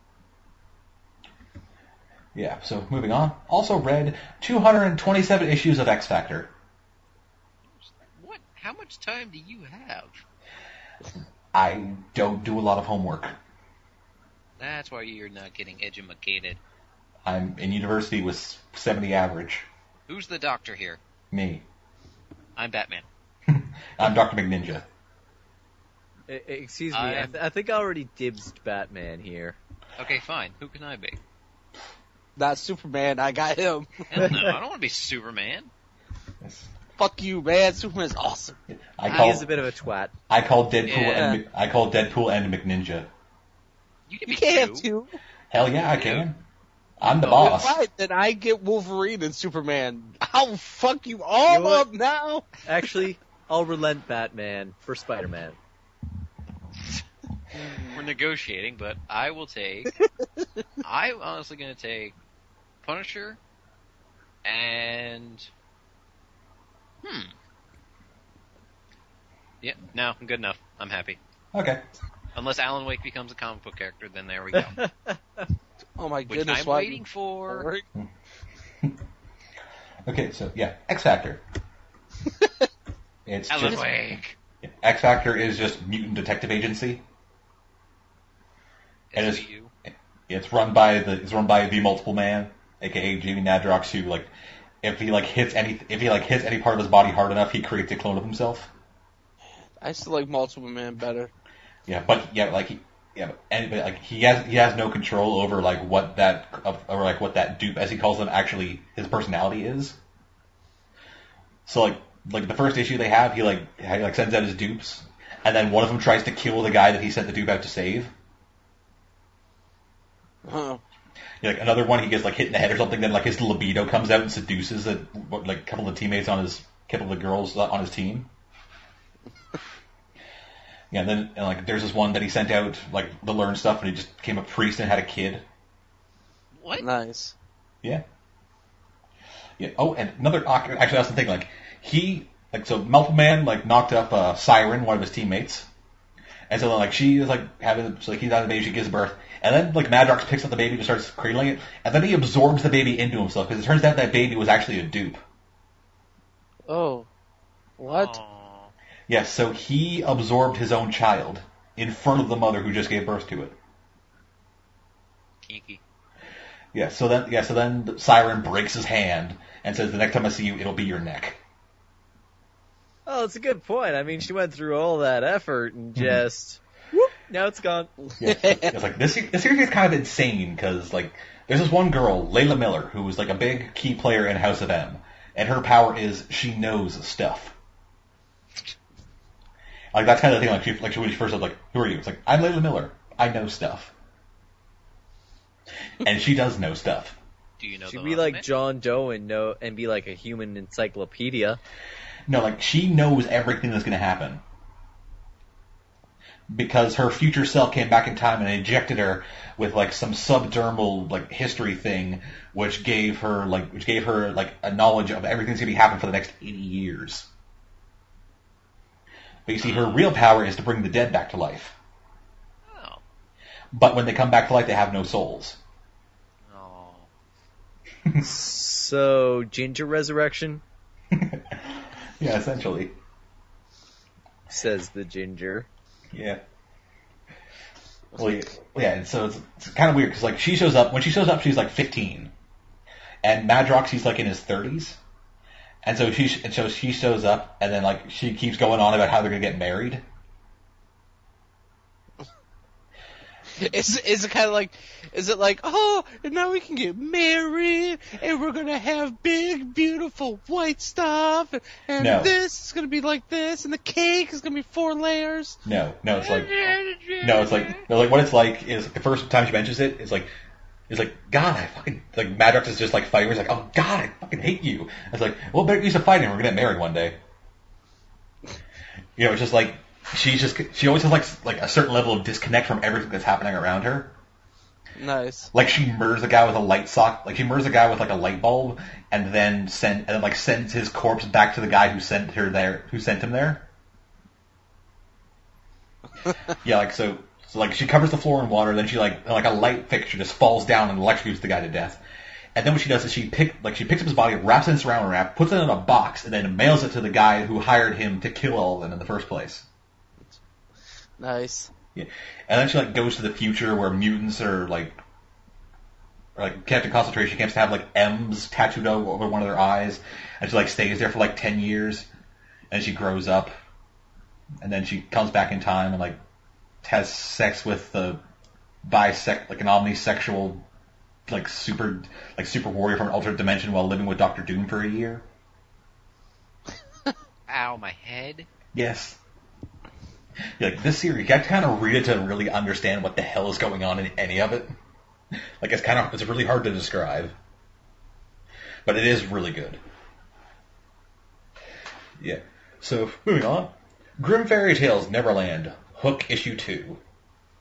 Yeah, so moving on. Also read two hundred twenty-seven issues of X Factor. What? How much time do you have? I don't do a lot of homework. That's why you're not getting edumacated. I'm in university with seventy average. Who's the doctor here? Me. I'm Batman. I'm Doctor McNinja. E- excuse me, I I, am- th- I think I already dibsed Batman here. Okay, fine. Who can I be? Not Superman. I got him. Hell no, I don't want to be Superman. Fuck you, man. Superman's awesome. I He call is a bit of a twat. I call Deadpool Yeah. and Mc- I call Deadpool and McNinja. You can You be can't have two. two. Hell yeah, I can. I'm the Oh, boss. Right, then I get Wolverine and Superman. I'll fuck you all You know what? up now. Actually, I'll relent Batman for Spider-Man. We're negotiating, but I will take. I'm honestly going to take Punisher and. Hmm. Yeah, no, I'm good enough. I'm happy. Okay. Unless Alan Wake becomes a comic book character, then there we go. Oh my Which goodness! I'm why- waiting for. Okay, so yeah, X Factor. It's Alan just Wake. X Factor is just mutant detective agency. And it's S V U. it's run by the it's run by the Multiple Man, aka Jamie Nadrox, who like if he like hits any if he like hits any part of his body hard enough, he creates a clone of himself. I still like Multiple Man better. Yeah, but yeah, like he, yeah, but anybody like he has he has no control over like what that of, or like what that dupe, as he calls them, actually his personality is. So like like the first issue they have, he like he like sends out his dupes, and then one of them tries to kill the guy that he sent the dupe out to save. Huh. Yeah, like another one, he gets like hit in the head or something. Then like his libido comes out and seduces a, like a couple of teammates on his couple of girls on his team. Yeah, and then and, like there's this one that he sent out like to learn stuff, and he just became a priest and had a kid. What? Nice. Yeah. Yeah. Oh, and another actually that's the thing. Like he like so Multiple Man like knocked up uh, Siren, one of his teammates, and so then, like she is like having so, like he's having a baby, she gives birth, and then like Madrox picks up the baby and starts cradling it, and then he absorbs the baby into himself because it turns out that baby was actually a dupe. Oh. What? Aw. Yes, so he absorbed his own child in front of the mother who just gave birth to it. Kinky. Yeah, so then yeah, so then Siren breaks his hand and says, "The next time I see you, it'll be your neck." Oh, that's a good point. I mean, she went through all that effort and just, whoop, now it's gone. Yeah, it's like this. This series is kind of insane because like there's this one girl, Layla Miller, who was like a big key player in House of M, and her power is she knows stuff. Like that's kind of the thing. Like she, like she, when she first was like, "Who are you?" It's like, "I'm Layla Miller. I know stuff," and she does know stuff. Do you know She'd the be like ultimate? John Doe and know and be like a human encyclopedia. No, like she knows everything that's going to happen because her future self came back in time and injected her with like some subdermal like history thing, which gave her like which gave her like a knowledge of everything's going to be happening for the next eighty years. But you see, her real power is to bring the dead back to life. Oh. But when they come back to life, they have no souls. Oh. So, Ginger Resurrection, Yeah, essentially. says the Ginger. Yeah. Well, yeah, yeah, and so it's, it's kind of weird because like she shows up when she shows up, she's like fifteen, and Madrox he's like in his thirties, and so she and so she shows up, and then like she keeps going on about how they're gonna get married. Is is it kind of like, is it like, oh, and now we can get married, and we're gonna have big, beautiful white stuff, and, and No. this is gonna be like this, and the cake is gonna be four layers. No, no, it's like no, it's like no, like what it's like is the first time she mentions it, it's like it's like God, I fucking like Madrox is just like fighting. He's like, oh God, I fucking hate you. It's like, well, better use a fighting. We're gonna get married one day. You know, it's just like. She's just, she always has like, like a certain level of disconnect from everything that's happening around her. Nice. Like she murders a guy with a light sock, like she murders a guy with like a light bulb and then send, and then like sends his corpse back to the guy who sent her there, who sent him there. Yeah, like so, so like she covers the floor in water, then she like, like a light fixture just falls down and electrocutes the guy to death. And then what she does is she pick, like she picks up his body, wraps it in saran wrap, puts it in a box, and then mails it to the guy who hired him to kill all of them in the first place. Nice. Yeah. And then she like goes to the future where mutants are like, or, like kept in concentration camps to have like M's tattooed over one of their eyes, and she like stays there for like ten years, and she grows up, and then she comes back in time and like has sex with the bisect like an omnisexual like super like super warrior from an alternate dimension while living with Doctor Doom for a year. Ow, my head. Yes. Yeah, like this series, you got to kind of read it to really understand what the hell is going on in any of it. Like it's kind of, it's really hard to describe, but it is really good. Yeah. So moving on, Grim Fairy Tales Neverland, Hook issue two.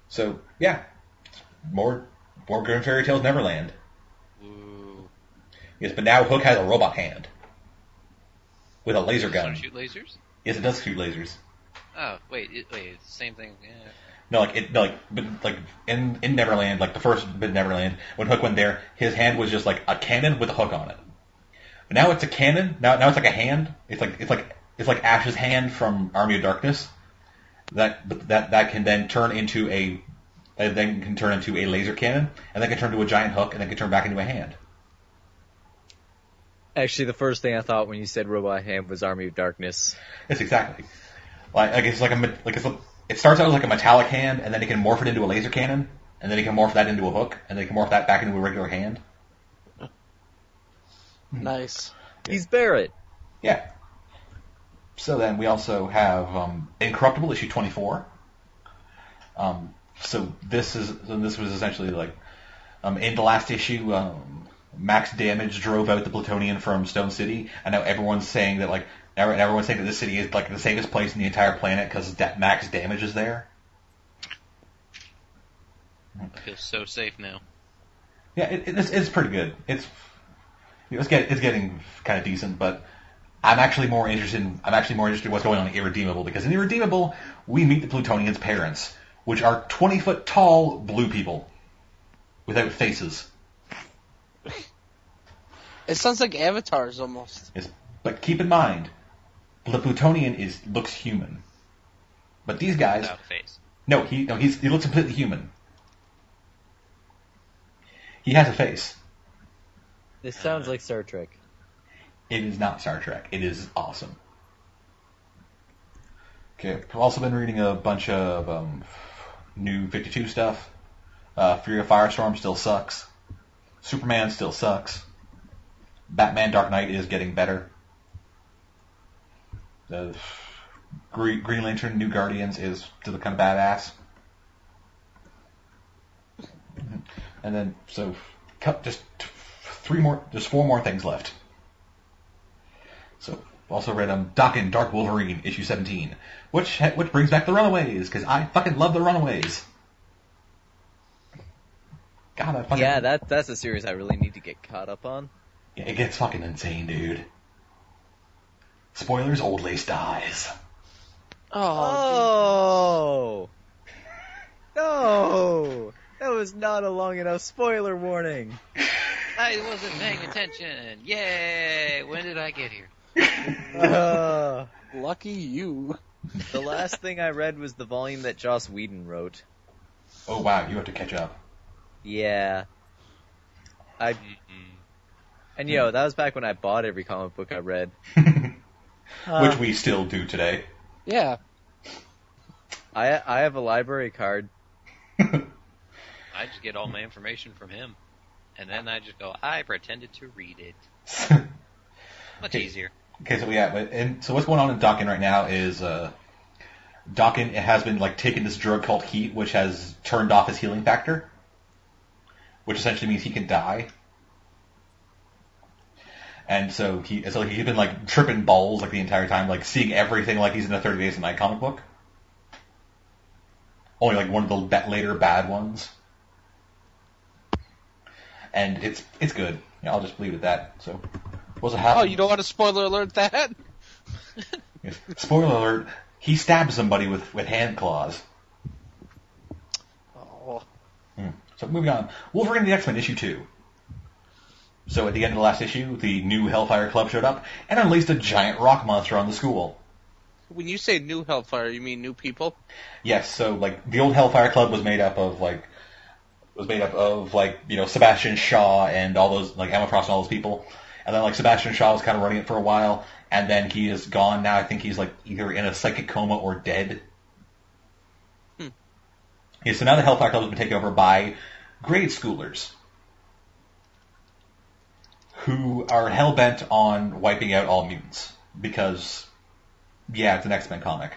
So yeah, more more Grimm Fairy Tales Neverland. Ooh. Yes, but now Hook has a robot hand with a laser Does it gun. shoot lasers? Yes, it does shoot lasers. Oh, wait, it, wait, it's the same thing. Yeah. No, like it, no, like, but like in in Neverland, like the first bit of Neverland, when Hook went there, his hand was just like a cannon with a hook on it. But now it's a cannon. Now, now it's like a hand. It's like it's like it's like Ash's hand from Army of Darkness. That that that can then turn into a, that then can turn into a laser cannon, and then can turn into a giant hook, and then can turn back into a hand. Actually, the first thing I thought when you said robot hand was Army of Darkness. Yes, exactly. Like, like it's like a me- like it's a, it starts out as like a metallic hand, and then it can morph it into a laser cannon, and then it can morph that into a hook, and then it can morph that back into a regular hand. Nice. He's Barrett. Yeah. So then we also have um, Incorruptible issue twenty-four. Um, so this is so this was essentially like um, in the last issue, um, Max Damage drove out the Plutonian from Stone City, and now everyone's saying that like now everyone's saying that this city is like the safest place in the entire planet because da- Max Damage is there. I feel so safe now. Yeah, it, it's it's pretty good. It's it's getting it's getting kind of decent, but I'm actually more interested. In, I'm actually more interested in what's going on in Irredeemable, because in Irredeemable we meet the Plutonians' parents, which are twenty foot tall blue people without faces. It sounds like avatars almost. Yes, but keep in mind, the Plutonian is looks human, but these guys, Without face. no, he no he's he looks completely human. He has a face. This sounds like Star Trek. It is not Star Trek. It is awesome. Okay, I've also been reading a bunch of um, new fifty-two stuff. Uh, Fury of Firestorm still sucks. Superman still sucks. Batman Dark Knight is getting better. The Green, Green Lantern New Guardians is still kind of badass. And then, so, cut just three more, there's four more things left. So, also read um, Dokken Dark Wolverine, issue seventeen, which which brings back the Runaways, because I fucking love the Runaways. God, I fucking... Yeah, that that's a series I really need to get caught up on. Yeah, it gets fucking insane, dude. Spoilers, Old Lace dies. Oh. Oh! No! That was not a long enough spoiler warning. I wasn't paying attention. Yay! When did I get here? Uh, Lucky you. the last thing I read was the volume that Joss Whedon wrote. Oh wow, you have to catch up. Yeah. I and yo, that was back when I bought every comic book I read. Which we still do today. Yeah. I I have a library card. I just get all my information from him. And then I just go, I pretended to read it. Much Okay. easier. Okay, so yeah, but and so what's going on in Dokken right now is uh, Dokken has been like taking this drug called Heat, which has turned off his healing factor, which essentially means he can die. And so he so he's been like tripping balls like the entire time, like seeing everything like he's in a thirty Days of Night comic book. Only like one of the ba- later bad ones. And it's it's good. Yeah, I'll just leave it at that. So, what's it happen? Oh, you don't want to spoiler alert that? Yes. Spoiler alert, he stabbed somebody with, with hand claws. Oh. Hmm. So moving on. Wolverine and the X-Men issue two. So at the end of the last issue, the new Hellfire Club showed up and unleashed a giant rock monster on the school. When you say new Hellfire, you mean new people? Yes, so like the old Hellfire Club was made up of like was made up of like, you know, Sebastian Shaw and all those like Emma Frost and all those people. And then like Sebastian Shaw was kind of running it for a while, and then he is gone now. I think he's like either in a psychic coma or dead. Hmm. Yeah, so now the Hellfire Club has been taken over by grade schoolers who are hell-bent on wiping out all mutants because, yeah, it's an X-Men comic.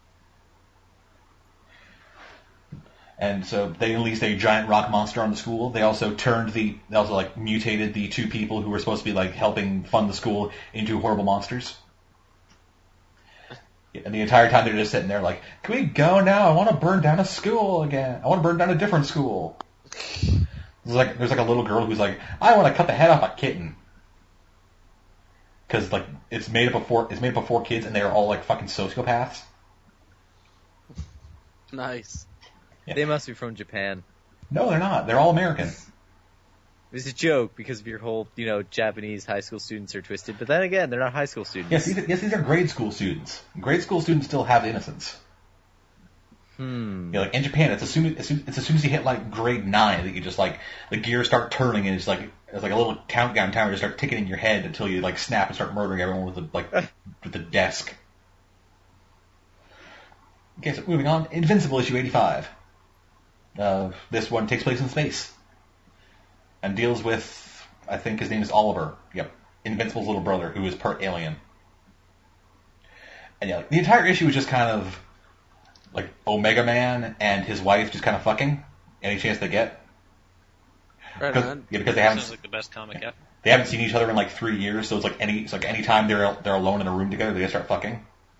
And so they unleashed a giant rock monster on the school. They also turned the, they also like mutated the two people who were supposed to be like helping fund the school into horrible monsters. And the entire time they're just sitting there like, can we go now? I want to burn down a school again. I want to burn down a different school. There's like, there's like a little girl who's like, I want to cut the head off a kitten. Cause like, it's made up of four, it's made up of four kids and they're all like fucking sociopaths. Nice. Yeah. They must be from Japan. No, they're not. They're all American. It's a joke because of your whole, you know, Japanese high school students are twisted. But then again, they're not high school students. Yes, these are, yes, these are grade school students. Grade school students still have innocence. Hmm. You know, like in Japan, it's as soon as, it's as soon as you hit like grade nine that you just like the gears start turning and it's like it's like a little countdown timer to start ticking in your head until you like snap and start murdering everyone with the like with the desk. Okay, so moving on, Invincible issue eighty-five. Uh, this one takes place in space and deals with, I think his name is Oliver. Yep, Invincible's little brother who is part alien. And yeah, like, the entire issue is just kind of like Omega Man and his wife just kind of fucking any chance they get. Right Because, on. yeah, because they haven't Sounds like the best comic ever. they haven't seen each other in like three years, so it's like any it's like any time they're they're alone in a room together, they just start fucking.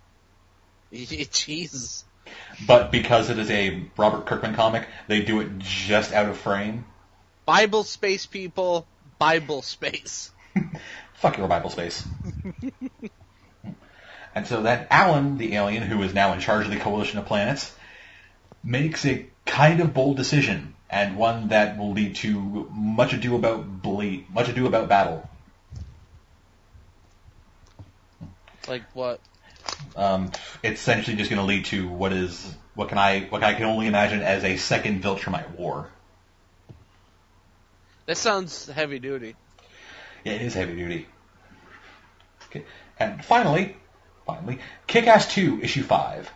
Jesus. But because it is a Robert Kirkman comic, they do it just out of frame. Bible space people, Bible space. Fuck your Bible space. And so then Alan, the alien who is now in charge of the Coalition of Planets, makes a kind of bold decision, and one that will lead to much ado about ble- much ado about battle. Like what? Um, it's essentially just going to lead to what is what can I what I can only imagine as a second Viltrumite war. That sounds heavy duty. Yeah, it is heavy duty. Okay. And finally, finally, Kick-Ass two, issue five.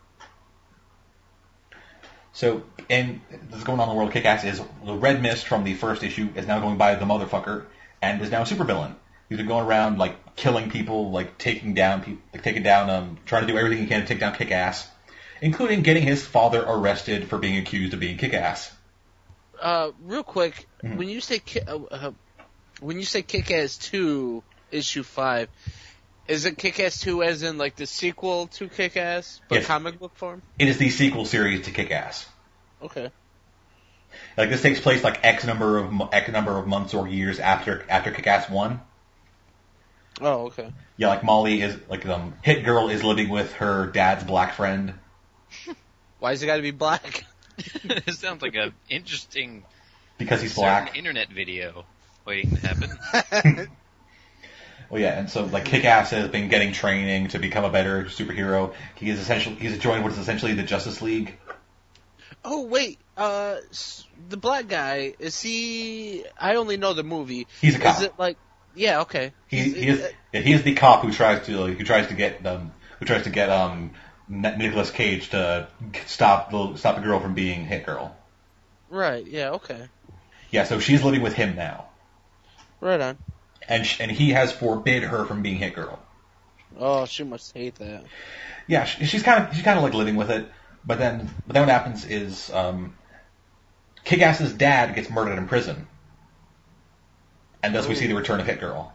So, and this is going on in the world of Kick-Ass is the Red Mist from the first issue is now going by the motherfucker and is now a supervillain. He's been going around like killing people, like taking down people, like taking down, um, trying to do everything he can to take down Kick-Ass, including getting his father arrested for being accused of being Kick-Ass. Uh, real quick, Mhm. when you say ki- uh, uh, when you say Kick-Ass two, issue five, is it Kick-Ass two as in like the sequel to Kick-Ass, but Yes. comic book form? It is the sequel series to Kick-Ass. Okay. Like this takes place like X number of mo- X number of months or years after after Kick-Ass one. Oh, okay. Yeah, like Molly is like um Hit Girl is living with her dad's black friend. Why's it got to be black? It sounds like an interesting Because he's certain black. internet video waiting to happen. Well, yeah, and so like Kick-Ass has been getting training to become a better superhero. He is essentially he's joined what is essentially the Justice League. Oh wait, uh, s- the black guy is he? I only know the movie. He's a cop. Is it like? Yeah, okay. He, He's- he is yeah, he is the cop who tries to like, who tries to get um who tries to get um N- Nicolas Cage to stop the stop the girl from being Hit Girl. Right. Yeah. Okay. Yeah, so she's living with him now, Right on. and sh- and he has forbid her from being Hit Girl. Oh, she must hate that. Yeah, she, she's kind of she's kind of like living with it, but then but then what happens is um, Kick-Ass's dad gets murdered in prison, and thus we see the return of Hit Girl.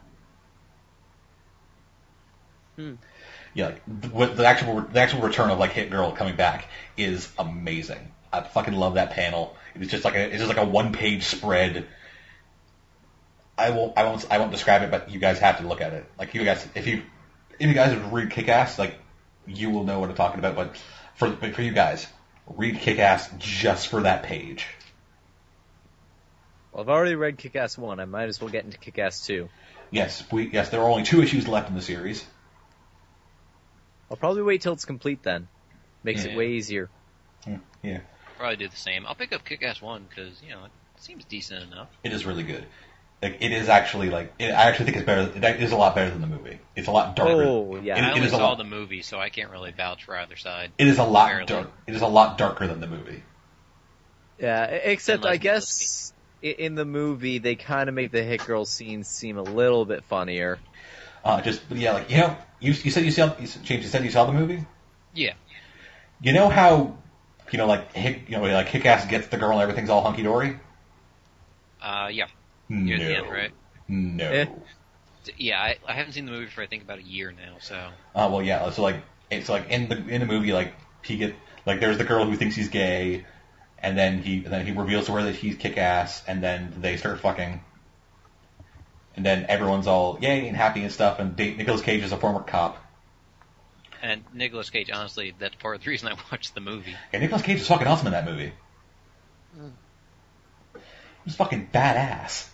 Hmm. Yeah, like the, the actual the actual return of like Hit Girl coming back is amazing. I fucking love that panel. It's just like a it's just like a one page spread. I won't I won't I won't describe it, but you guys have to look at it. Like you guys, if you if you guys read Kick-Ass, like you will know what I'm talking about. But for for you guys, read Kick-Ass just for that page. Well, I've already read Kick-Ass one. I might as well get into Kick-Ass two. Yes, we yes there are only two issues left in the series. I'll probably wait till it's complete then. Makes Yeah. it way easier. Yeah, Probably do the same. I'll pick up Kick-Ass one because you know it seems decent enough. it is really good. Like it is actually like it, I actually think it's better. It is a lot better than the movie. It's a lot darker. Oh, yeah. It- I it only is a saw lot- the movie, so I can't really vouch for either side. It is a lot Barely. dark. It is a lot darker than the movie. Yeah, e- except Unless I it's guess i- in the movie they kind of make the Hit Girl scenes seem a little bit funnier. Uh, just yeah, like you know, you you said you saw you, said- James. You said you saw the movie. Yeah. You know how you know like Hick, you know like Kick-Ass gets the girl and everything's all hunky dory. Uh, yeah. No, Near the end, right? no. Eh. D- Yeah, I, I haven't seen the movie for I think about a year now, so Uh, well, yeah. So like it's like in the in the movie, like he get like there's the girl who thinks he's gay, and then he and then he reveals to her that he's kick-ass, and then they start fucking, and then everyone's all yay and happy and stuff, and D- Nicolas Cage is a former cop. And Nicolas Cage, honestly, that's part of the reason I watched the movie. Yeah, Nicolas Cage is fucking awesome in that movie. He's fucking badass.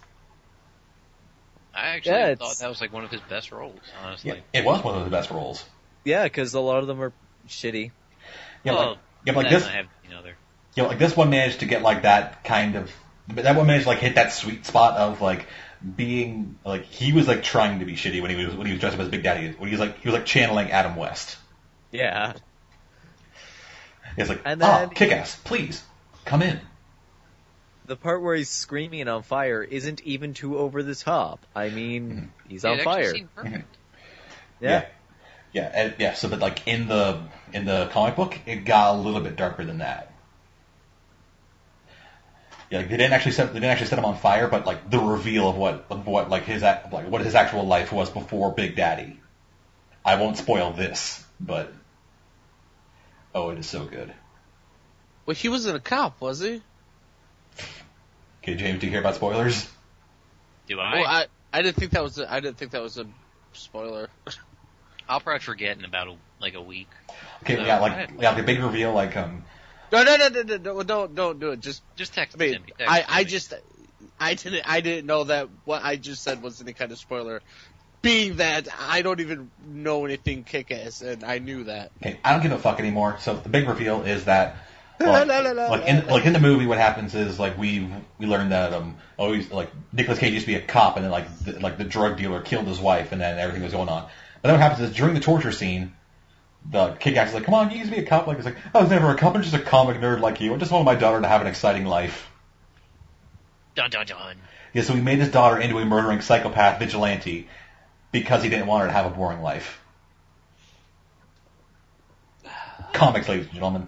I actually Yeah, thought that was like one of his best roles, honestly. Yeah, it was one of the best roles. Yeah, because a lot of them are shitty. Yeah, well, like, yeah, but like then this, I have you know, there. yeah, like this one managed to get like that kind of, that one managed to like hit that sweet spot of like being like he was like trying to be shitty when he was when he was dressed up as Big Daddy. When he was like he was like channeling Adam West. Yeah. He's like, And ah, then- kick-ass, please come in. The part where he's screaming and on fire isn't even too over the top. I mean, he's Yeah, on it actually fire. seemed perfect. Yeah. Yeah, and, yeah. So, but like in the in the comic book, it got a little bit darker than that. Yeah, like they didn't actually set they didn't actually set him on fire, but like the reveal of what of what like his ac- like what his actual life was before Big Daddy. I won't spoil this, but oh, it is so good. Well, he wasn't a cop, was he? Okay, James, do you hear about spoilers? Do I? Well, I I didn't think that was a, I didn't think that was a spoiler. I'll probably forget in about a, like a week. Okay, So, yeah, go like ahead. yeah, like a big reveal, like um, No, no, no, no, no, no, don't don't do it. Just Just text I mean, it to me. Text I it to I me. just I didn't I didn't know that what I just said was any kind of spoiler. Being that I don't even know anything kick-ass, and I knew that. okay, I don't give a fuck anymore. So the big reveal is that. Well, No, no, no, like in like in the movie, what happens is like we we learn that um always like Nicolas Cage used to be a cop, and then like the, like the drug dealer killed his wife, and then everything was going on. But then what happens is during the torture scene, the kick-ass is like, "Come on, you used to be a cop." Like it's like I was never a cop. I'm just a comic nerd like you. I just wanted my daughter to have an exciting life. Dun dun dun. Yeah, so he made his daughter into a murdering psychopath vigilante because he didn't want her to have a boring life. Comics, ladies and gentlemen.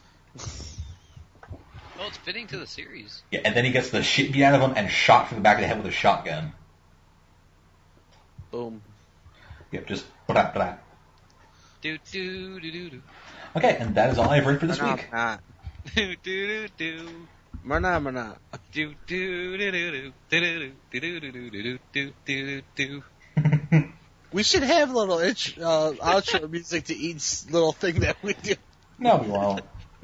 Well, it's fitting to the series. Yeah, and then he gets the shit beat out of him and shot from the back of the head with a shotgun. Boom. Yep, just blah, blah. Do do do do do. Okay, and that is all I've read for this Mana, week. mana. Do do do. Mana, mana. Do do do do do do do do do do do do do. We should have a little intro, uh, outro music to each little thing that we do. No, we won't.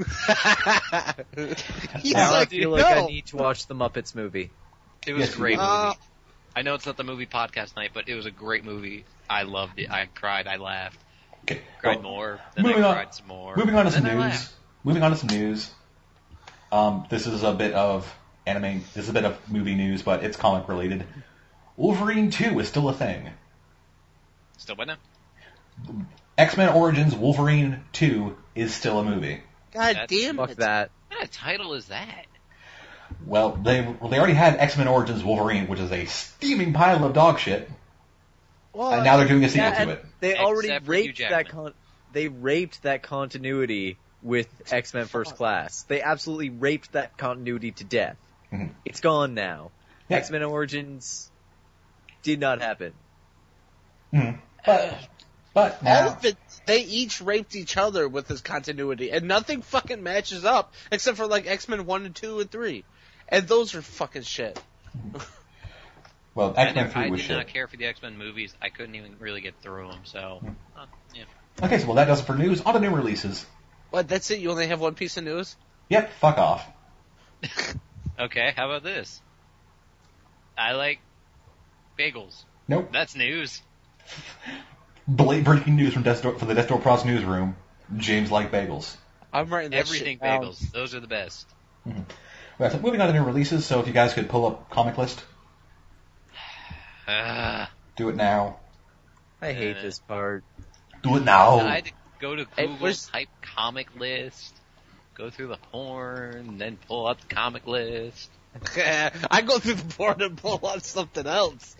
He's Now I like, feel no. like I need to watch the Muppets movie. It was Yes, a great you movie. Uh, I know it's not the movie podcast night, but it was a great movie. I loved it. I cried. I laughed. Okay, Cried well, more. Then moving I on- cried some more. moving on to some then I news. laughed. Moving on to some news. Um, this is a bit of anime. This is a bit of movie news, but it's comic related. Wolverine two is still a thing. Still what now? X-Men Origins Wolverine two is still a movie. God That's- damn Fuck it. that. What kind of title is that? Well, they well, they already had X-Men Origins Wolverine, which is a steaming pile of dog shit, Well, and now they're doing a sequel Yeah, to and it. they Except already for Hugh raped that Jackman. con- they raped that continuity with X-Men First Class. They absolutely raped that continuity to death. Mhm. It's gone now. Yeah. X-Men Origins did not happen. Mhm. But but all now, of it, they each raped each other with this continuity, and nothing fucking matches up except for like X-Men one and two and three, and those are fucking shit. well, I, X-Men never, three I was did shit. not care for the X-Men movies. I couldn't even really get through them. So, uh, yeah. Okay, so well that does it for news. On to new releases. What? That's it? You only have one piece of news? Yep, fuck off. Okay, how about this? I like bagels. Nope. That's news. Blade breaking news from Death Door, from the Death Door Pros newsroom. James liked bagels. I'm writing that Everything shit down. bagels. Those are the best. Well, so moving on to new releases, so if you guys could pull up comic list, Ah, do it now. I hate Uh, this part. Do it now. I had to go to Hey, Google, where's- type comic list, go through the porn, then pull up the comic list. I go through the board and pull up something else.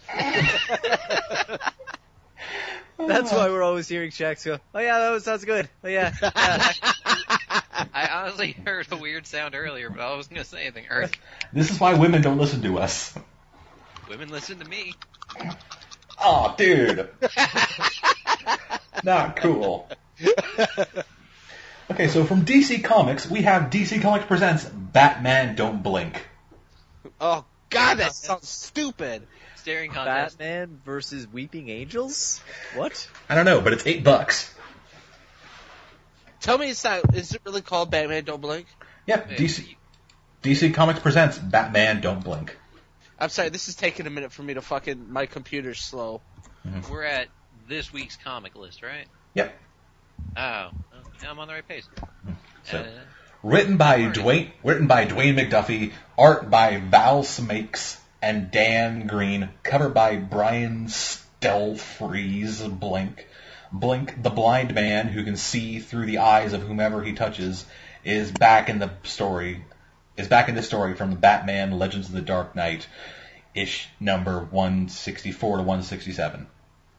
That's why we're always hearing Shax go, oh yeah, that was, sounds good. Oh yeah. yeah. I honestly heard a weird sound earlier, but I wasn't going to say anything. Or, This is why women don't listen to us. women listen to me. Oh, dude. Not cool. Okay, so from D C Comics, we have D C Comics presents Batman Don't Blink. Oh God, that sounds stupid. Staring contest. Batman versus Weeping Angels? What? I don't know, but it's eight bucks. Tell me, it's not. Is it really called Batman Don't Blink? Yep, D C D C Comics presents Batman Don't Blink. I'm sorry, this is taking a minute for me to fucking. My computer's slow. We're at this week's comic list, right? Yep. Oh, now I'm on the right page. So, Uh, written by Dwayne, written by Dwayne McDuffie, art by Val Smakes and Dan Green, cover by Brian Stelfreeze. Blink, Blink, the blind man who can see through the eyes of whomever he touches, is back in the story. Is back in the story from the Batman Legends of the Dark Knight, ish number one sixty-four to one sixty-seven.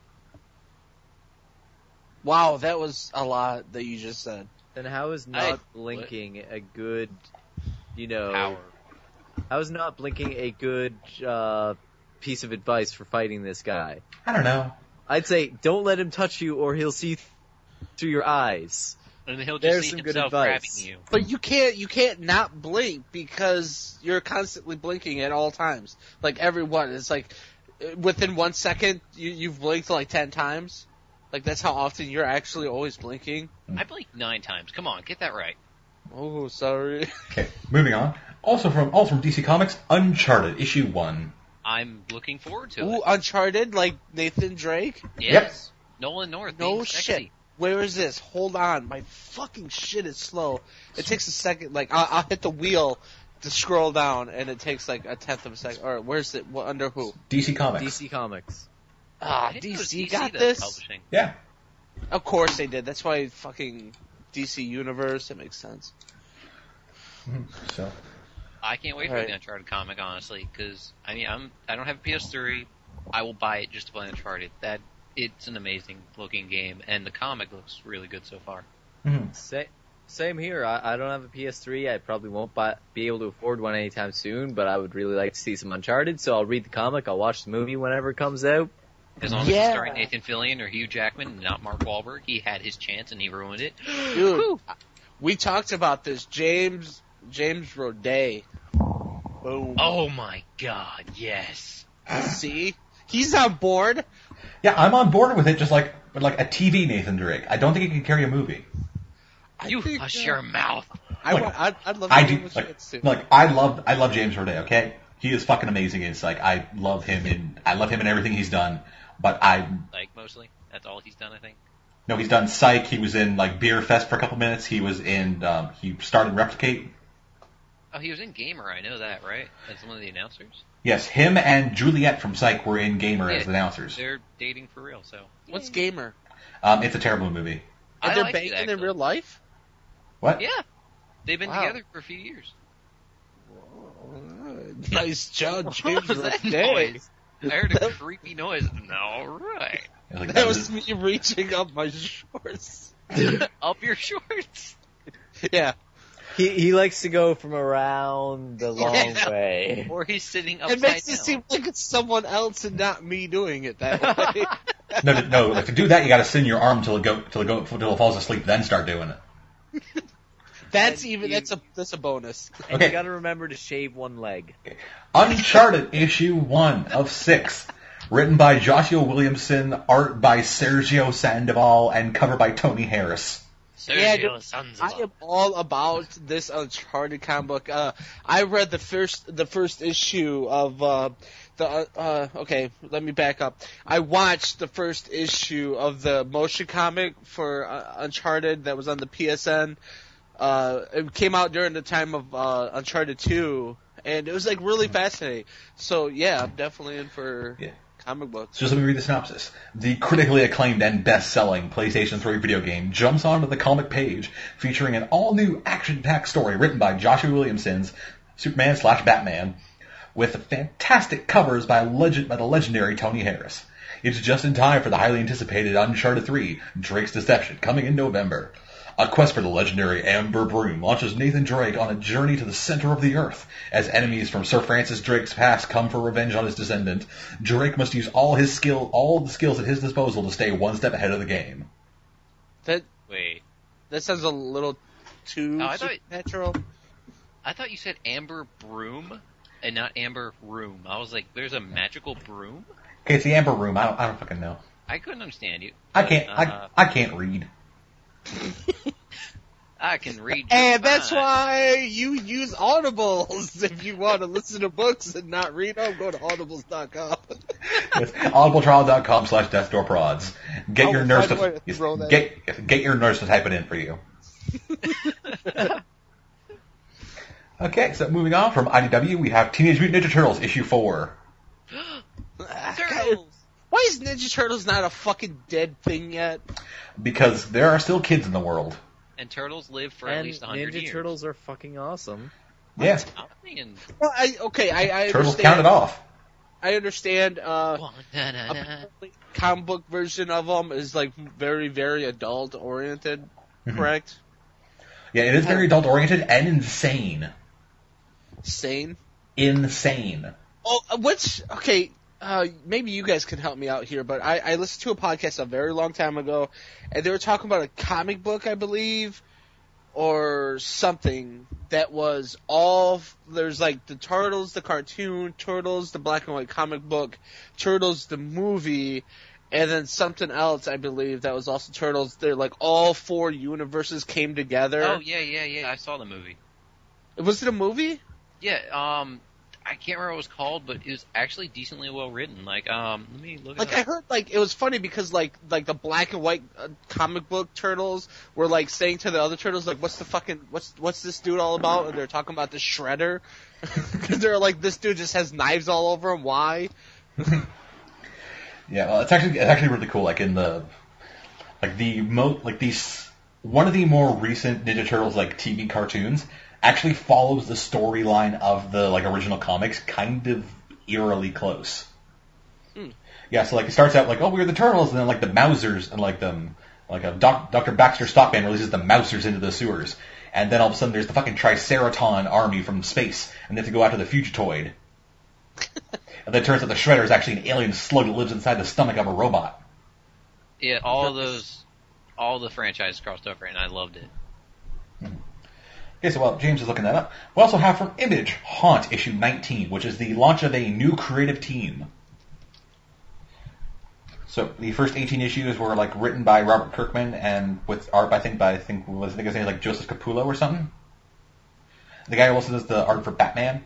Wow, that was a lot that you just said. Then how is not I- blinking a good, you know, power. how is not blinking a good uh, piece of advice for fighting this guy? I don't know. I'd say don't let him touch you or he'll see th- through your eyes. And he'll just There's see some good himself grabbing advice. you. But you can't you can't not blink because you're constantly blinking at all times. Like everyone, it's like uh, within one second you you've blinked like ten times. Like that's how often you're actually always blinking. I blinked nine times. Come on, get that right. Oh, sorry. Okay, moving on. Also from also from D C Comics, Uncharted issue one. I'm looking forward to Ooh, it. Uncharted, like Nathan Drake. Yes. Nolan North. No being shit. sexy. Where is this? Hold on, my fucking shit is slow. It takes a second. Like I'll, I'll hit the wheel to scroll down, and it takes like a tenth of a second. Or where's it? What, under who? D C Comics. D C Comics. Ah, I didn't D know it was C got that's this. Publishing. Yeah. Of course they did. That's why fucking D C Universe. It makes sense. So I can't wait for Right. the Uncharted comic, honestly, because I mean, I'm I don't have a P S three. I will buy it just to play Uncharted. That it's an amazing looking game, and the comic looks really good so far. mhm. Sa- Same here. I, I don't have a P S three. I probably won't buy, be able to afford one anytime soon, but I would really like to see some Uncharted, so I'll read the comic, I'll watch the movie whenever it comes out. As long as Yeah. it's starring Nathan Fillion or Hugh Jackman, not Mark Wahlberg, he had his chance and he ruined it. Dude, Whew. we talked about this. James James Roday. Boom. Oh my God, yes. See, he's on board. Yeah, I'm on board with it. Just like but like a T V Nathan Drake. I don't think he can carry a movie. I You think, hush uh, your mouth. I Look, want, I'd, I'd love to I give do him a like, chance to. like I love I love James Roday. Okay, he is fucking amazing. It's like I love him in I love him in everything he's done. But I Like, mostly. That's all he's done, I think. no, he's done Psych. He was in like Beer Fest for a couple minutes. He was in um, he started Replicate. Oh, he was in Gamer, I know that, right? As one of the announcers. Yes, him and Juliet from Psych were in Gamer as Yeah. announcers. They're dating for real, so. What's Gamer? Um, it's a terrible movie. And I they're liked it, banging in actually. real life? What? Yeah. They've been Wow. together for a few years. Nice job, James What was that Roday. noise? I heard a creepy noise. All right. It was like, That was me reaching up my shorts. Up your shorts. Yeah. He he likes to go from around the long Yeah. way. Or he's sitting It upside makes down. it seem like it's someone else and not me doing it that way. no, no, like to do that, you got to send your arm till it go till it go till it falls asleep, then start doing it. That's And even you- that's a that's a bonus. And Okay. you gotta remember to shave one leg. Uncharted issue one of six, written by Joshua Williamson, art by Sergio Sandoval, and cover by Tony Harris. Yeah, Sergio dude, Sandoval. I am all about this Uncharted comic book. Uh, I read the first the first issue of uh, the uh, uh, okay. Let me back up. I watched the first issue of the motion comic for uh, Uncharted that was on the P S N. Uh, it came out during the time of uh, Uncharted two, and it was like really fascinating. So yeah, I'm definitely in for Yeah. comic books. So just let me read the synopsis. The critically acclaimed and best-selling PlayStation three video game jumps onto the comic page, featuring an all-new action-packed story written by Joshua Williamson's Superman slash Batman, with fantastic covers by, legend, by the legendary Tony Harris. It's just in time for the highly anticipated Uncharted three, Drake's Deception, coming in November. A quest for the legendary Amber Broom launches Nathan Drake on a journey to the center of the earth. As enemies from Sir Francis Drake's past come for revenge on his descendant, Drake must use all his skill, all the skills at his disposal to stay one step ahead of the game. That Wait. That sounds a little too Oh, I thought- supernatural. I thought you said Amber Broom and not Amber Room. I was like, there's a magical broom? Okay, it's the Amber Room. I don't, I don't fucking know. I couldn't understand you. I can't. Uh, I I can't read. I can read. And just that's fine. why you use Audibles. If you want to listen to books and not read them, go to audibles dot com. It's audibletrial.com slash deathdoorprods. Get I your will nurse find a way to, to yes, throw that get get your nurse to type it in for you. Okay, so moving on from I D W, we have Teenage Mutant Ninja Turtles issue four. Turtles! Why is Ninja Turtles not a fucking dead thing yet? Because there are still kids in the world. And turtles live for at And least a hundred Ninja years. Turtles are fucking awesome. Yeah, I'm thinking, Well, I okay, I, I turtles understand. counted off. I understand. Uh, "Wah, na, na, na." apparently comic book version of them is like very, very adult oriented. Mhm. Correct? Yeah, it is very adult oriented and insane. Sane. Insane. Oh, uh, which okay. Uh, maybe you guys can help me out here, but I, I listened to a podcast a very long time ago, and they were talking about a comic book, I believe, or something that was all. There's like the Turtles, the cartoon, Turtles, the black and white comic book, Turtles, the movie, and then something else, I believe, that was also Turtles. They're like all four universes came together. Oh, yeah, yeah, yeah. I saw the movie. Was it a movie? Yeah, um, I can't remember what it was called, but it was actually decently well written. Like, um, let me look Like it I up. heard, like it was funny because like like the black and white uh, comic book turtles were like saying to the other turtles like, "What's the fucking what's what's this dude all about?" And they're talking about the Shredder because they're like, "This dude just has knives all over him. Why?" Yeah, well, it's actually it's actually really cool. Like in the like the mo like these one of the more recent Ninja Turtles like T V cartoons actually follows the storyline of the like original comics, kind of eerily close. Hmm. Yeah, so like it starts out like, oh, we're the Turtles, and then like the Mousers and like them like a doc, Doctor Baxter Stockman releases the Mousers into the sewers, and then all of a sudden there's the fucking Triceraton army from space, and they have to go after the Fugitoid. And then it turns out the Shredder is actually an alien slug that lives inside the stomach of a robot. Yeah, all of those, all the franchises crossed over, and I loved it. Okay, so while James is looking that up, we also have from Image, Haunt, issue nineteen, which is the launch of a new creative team. So the first eighteen issues were like written by Robert Kirkman and with art, I think, by I think was I think his name was like Joseph Capullo or something. The guy who also does the art for Batman.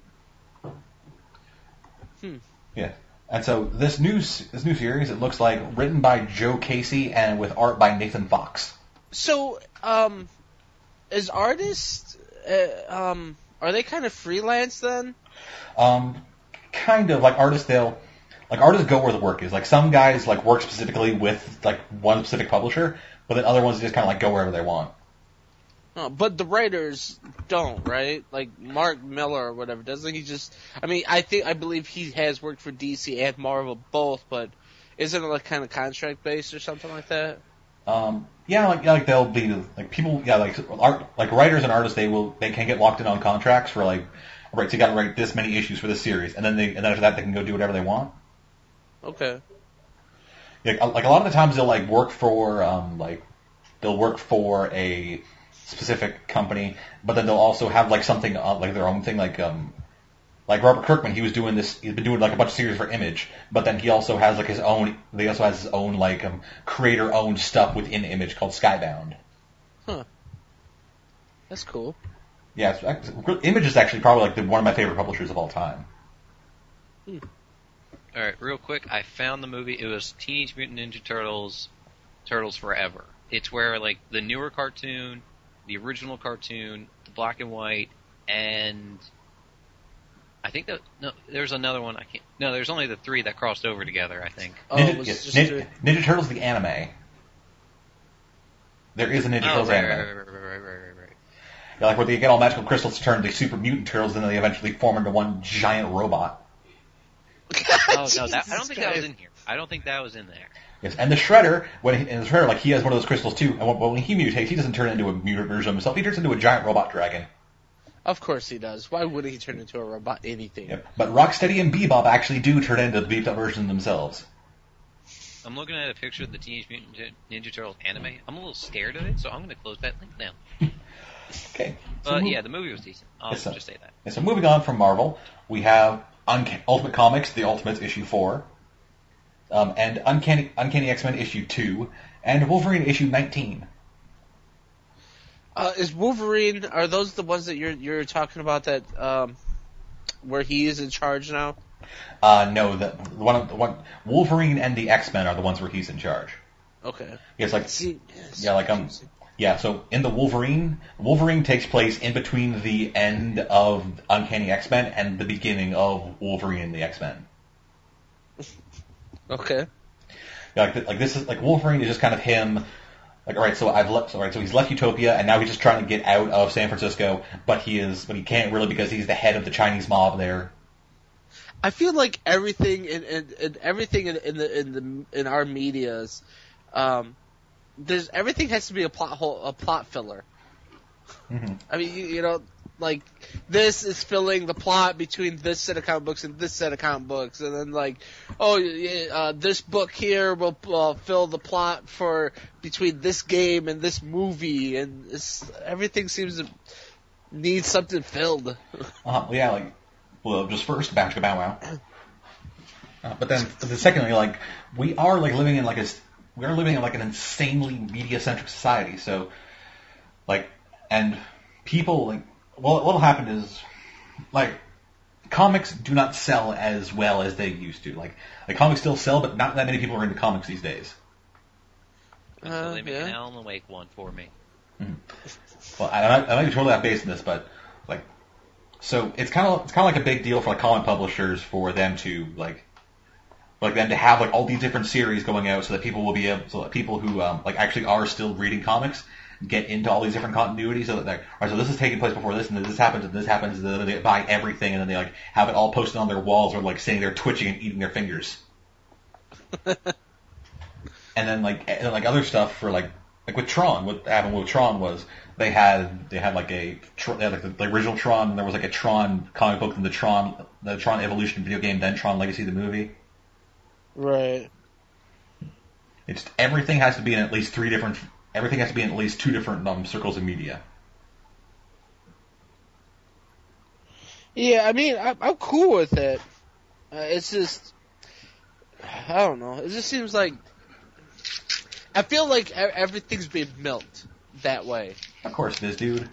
Hmm. Yeah. And so this new s- this new series, it looks like written by Joe Casey and with art by Nathan Fox. So, um, as artists, uh, um, are they kind of freelance then? Um, kind of like artists, they'll like artists go where the work is. Like some guys like work specifically with like one specific publisher, but then other ones just kind of like go wherever they want. Oh, but the writers don't, right? Like Mark Miller or whatever, doesn't he just? I mean, I think I believe he has worked for D C and Marvel both, but isn't it like kind of contract based or something like that? Um, yeah, like yeah, like they'll be like people, yeah, like art, like writers and artists, they will they can get locked in on contracts for like, right, so you got to write this many issues for this series, and then they and then after that they can go do whatever they want. Okay. Like, like a lot of the times they'll like work for um like they'll work for a specific company, but then they'll also have like something uh, like their own thing, like um like Robert Kirkman, he was doing this, he's been doing like a bunch of series for Image, but then he also has like his own, he also has his own like um creator owned stuff within Image called Skybound. Huh. That's cool. Yeah, it's, it's- Image is actually probably like the, one of my favorite publishers of all time. All right, real quick, I found the movie. It was Teenage Mutant Ninja Turtles, Turtles Forever. It's where like the newer cartoon, the original cartoon, the black and white, and I think that no, there's another one. I can't. No, there's only the three that crossed over together. I think. Oh, Ninja, it was yeah, just Ninja, a- Ninja Turtles the anime. There is a Ninja Oh, Turtles right, anime. right, right, right, right, right, right, right. Yeah, like where they get all magical crystals to turn into super mutant turtles, and then they eventually form into one giant robot. Oh no, that, I don't think that was in here. I don't think that was in there. Yes, and the Shredder, when he, in the Shredder, like he has one of those crystals too, and when, when he mutates, he doesn't turn into a mutant version of himself. He turns into a giant robot dragon. Of course he does. Why would he turn into a robot? Anything. Yep. But Rocksteady and Bebop actually do turn into the beefed up version themselves. I'm looking at a picture of the Teenage Mutant Ninja Turtles anime. I'm a little scared of it, so I'm going to close that link now. Okay. So But move- yeah, the movie was decent. I'll Yes, sir. just say that. and so moving on from Marvel, we have Unca- Ultimate Comics, The Ultimates issue four, um, and Uncanny Uncanny X-Men issue two, and Wolverine issue nineteen. Uh, is Wolverine? Are those the ones that you're you're talking about that um, where he is in charge now? Uh, no, the the one, of- the one Wolverine and the X-Men are the ones where he's in charge. Okay. Yes, like See, yes. yeah, like um, yeah. So in the Wolverine, Wolverine takes place in between the end of Uncanny X-Men and the beginning of Wolverine and the X-Men. Okay. Yeah, like, th- like this is like Wolverine is just kind of him. Like, all right, so I've left. All right, so he's left Utopia, and now he's just trying to get out of San Francisco, but he is, but he can't really because he's the head of the Chinese mob there. I feel like everything in, in, in everything in, in the in the in our medias, um, there's everything has to be a plot hole, a plot filler. Mm-hmm. I mean, you, you know, like this is filling the plot between this set of comic books and this set of comic books, and then like, oh, yeah, uh, this book here will uh, fill the plot for between this game and this movie, and it's, everything seems to need something filled. Uh, yeah, like, well, just first, back to Bow Wow. Uh, but then, but then secondly, like, we are like living in like a, s- we are living in like an insanely media-centric society. So, like, and people like, well, what'll happen is, like, comics do not sell as well as they used to. Like, like comics still sell, but not that many people are into comics these days. Until Uh, they make yeah. an Alan Wake one for me. Well, I, I, I might be totally off base in this, but like, so it's kind of it's kind of like a big deal for like comic publishers for them to like, like them to have like all these different series going out, so that people will be able, so that people who um, like actually are still reading comics get into all these different continuities. So that like, all right, so this is taking place before this, and then this happens, and this happens, and then they buy everything, and then they like have it all posted on their walls, or like sitting there twitching and eating their fingers. And then like and then, like other stuff for like like with Tron, what happened with Tron was they had they had like a Tr- they had like the, the original Tron, and there was like a Tron comic book, and the Tron the Tron Evolution video game, then Tron Legacy the movie. Right. It's everything has to be in at least three different everything has to be in at least two different um, circles of media. Yeah, I mean, I, I'm cool with it. Uh, it's just, I don't know. It just seems like, I feel like e- everything's being milked that way. Of course it is, dude.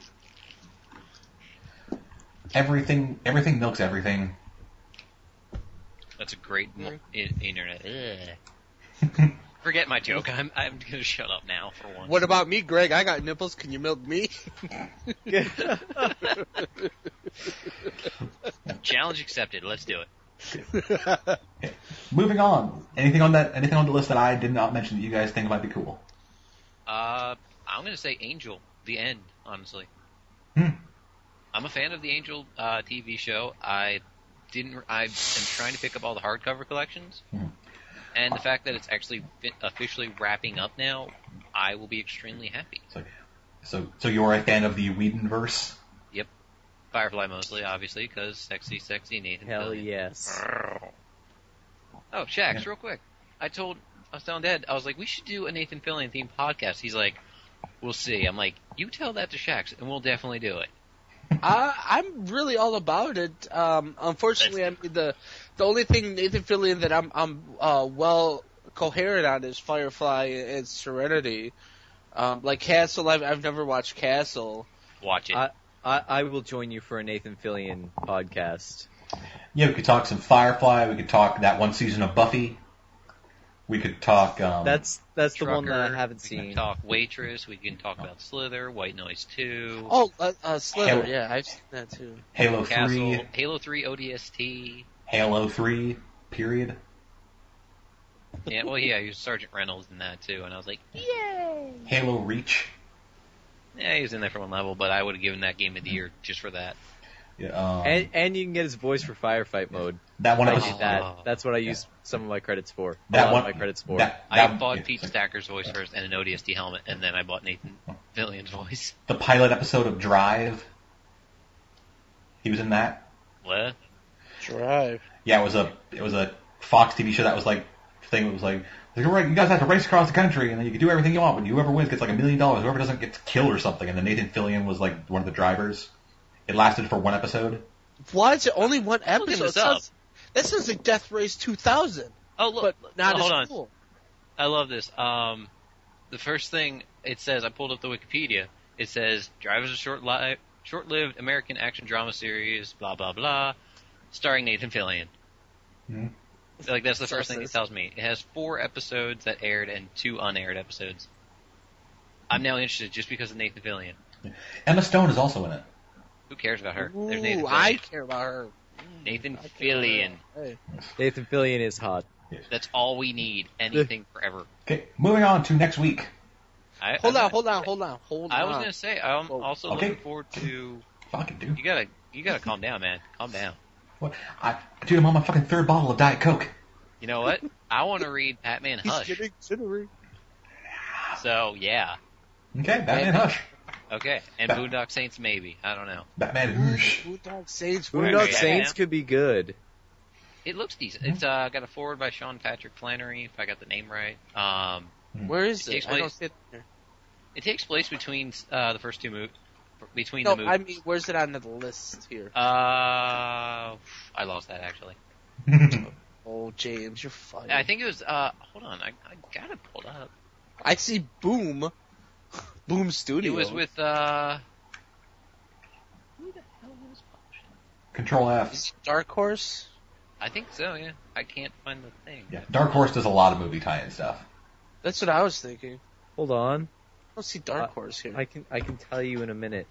Everything everything milks everything. That's a great mo- I- internet. Ugh. Forget my joke. I'm I'm gonna shut up now for once. What about me, Greg? I got nipples. Can you milk me? Challenge accepted. Let's do it. Moving on. Anything on that anything on the list that I did not mention that you guys think might be cool? Uh, I'm gonna say Angel. The end. Honestly, Hmm. I'm a fan of the Angel uh, T V show. I didn't. I am trying to pick up all the hardcover collections, Hmm. and the fact that it's actually fi- officially wrapping up now, I will be extremely happy. So so so you're a fan of the Whedonverse? Yep. Firefly mostly, obviously, because sexy, sexy Nathan. Hell Fillion. yes. Oh, Shax, Yeah. real quick. I told, I was telling Dad, I was like, we should do a Nathan Fillion themed podcast. He's like, we'll see. I'm like, you tell that to Shax, and we'll definitely do it. I, I'm really all about it. Um, unfortunately, I mean, the the only thing Nathan Fillion that I'm I'm uh, well coherent on is Firefly and Serenity. Um, like Castle, I've I've never watched Castle. Watch it. I, I, I will join you for a Nathan Fillion podcast. Yeah, we could talk some Firefly, we could talk that one season of Buffy. We could talk um That's that's the one that Trucker. I haven't We seen. can talk Waitress. We can talk about Slither, White Noise two, Oh, uh, uh, Slither, Halo. yeah, I've seen that too. Halo Castle, three, Halo three O D S T. Halo three, period. Yeah, well, yeah, he was Sergeant Reynolds in that too, and I was like, Halo Reach. yeah, he was in there for one level, but I would have given that game of the year just for that. Yeah, um, And and you can get his voice for firefight mode. that one I I did was, that. Oh. That's what I use some of my credits for. A that lot one of my credits for. That, I that- bought yeah, Pete so Stacker's voice first and an O D S T helmet, and then I bought Nathan Fillion's voice. the pilot episode of Drive. He was in that. What? Drive. Yeah, it was a it was a Fox T V show that was like thing that was like, like, all right, you guys have to race across the country, and then you can do everything you want, but whoever wins gets like a million dollars. Whoever doesn't gets killed or something. And then Nathan Fillion was like one of the drivers. It lasted for one episode. What? Only one Looking episode? this That up. sounds, that sounds like Death Race two thousand, Oh, look. but not oh, as hold on. cool. I love this. Um, the first thing it says, I pulled up the Wikipedia. It says, Drive is a short li- short-lived American action drama series, blah, blah, blah, starring Nathan Fillion. Mm-hmm. So, like, that's the first Says thing it this. tells me. It has four episodes that aired and two unaired episodes. I'm now interested just because of Nathan Fillion. Emma Stone is also in it. Who cares about her? Ooh, There's Nathan Fillion. I care about her. Nathan I care about Fillion. her. Hey. Nathan Fillion is hot. That's all we need. Anything forever. Okay, moving on to next week. I, Hold I'm on, gonna- hold on, hold on, hold on. I was gonna say, I'm Whoa. also Okay. looking forward to. Fucking dude. You gotta, you gotta calm down, man. Calm down. What? I, dude, I'm on my fucking third bottle of Diet Coke. You know what? I want to read Batman He's Hush. getting jittery. So yeah, Okay, Batman Maybe. Hush. okay. And Ba- Boondock Saints maybe. I don't know. Batman Hush. Boondock Saints. Boondock yeah, Saints yeah. could be good. It looks decent. It's uh, got a forward by Sean Patrick Flannery, if I got the name right. Um, Where is It takes it? I don't place- see it there. it takes place between uh, the first two movies. Between No, the I movies. mean, where's it on the list here? Uh, I lost that actually. Oh, James, you're funny. I think it was. Uh, hold on, I, I got it pulled up. I see Boom. Boom Studio. It was with uh. Who the hell was publishing? Control F. Is it Dark Horse? I think so. Yeah, I can't find the thing. Yeah, Dark Horse does a lot of movie tie-in stuff. That's what I was thinking. Hold on. I don't see Dark Uh, Horse here. I can I can tell you in a minute.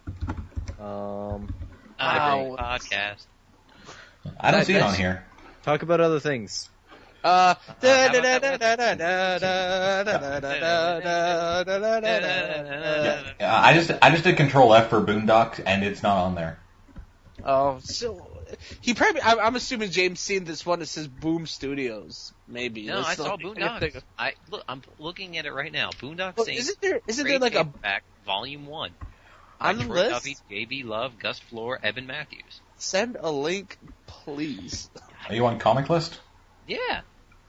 Um, Uh, Wow. podcast. I don't That- see it on that's- here. talk about other things. Uh, how da about da da that da da da da da da da da da da da da. Yeah, yeah, I just I just did Control F for Boondock, and it's not on there. Oh, so he probably. I'm, I'm assuming James seen this one that says Boom Studios. Maybe. No, That's I the saw only thing I can think Boondocks. of. I look. I'm looking at it right now. Boondock Well, Saints. isn't there? Isn't there Great like a Paperback, Volume One? on By the Troy list? Duffy, J B Love, Gus Floor, Evan Matthews. Send a link, please. Are you on Comic List? Yeah,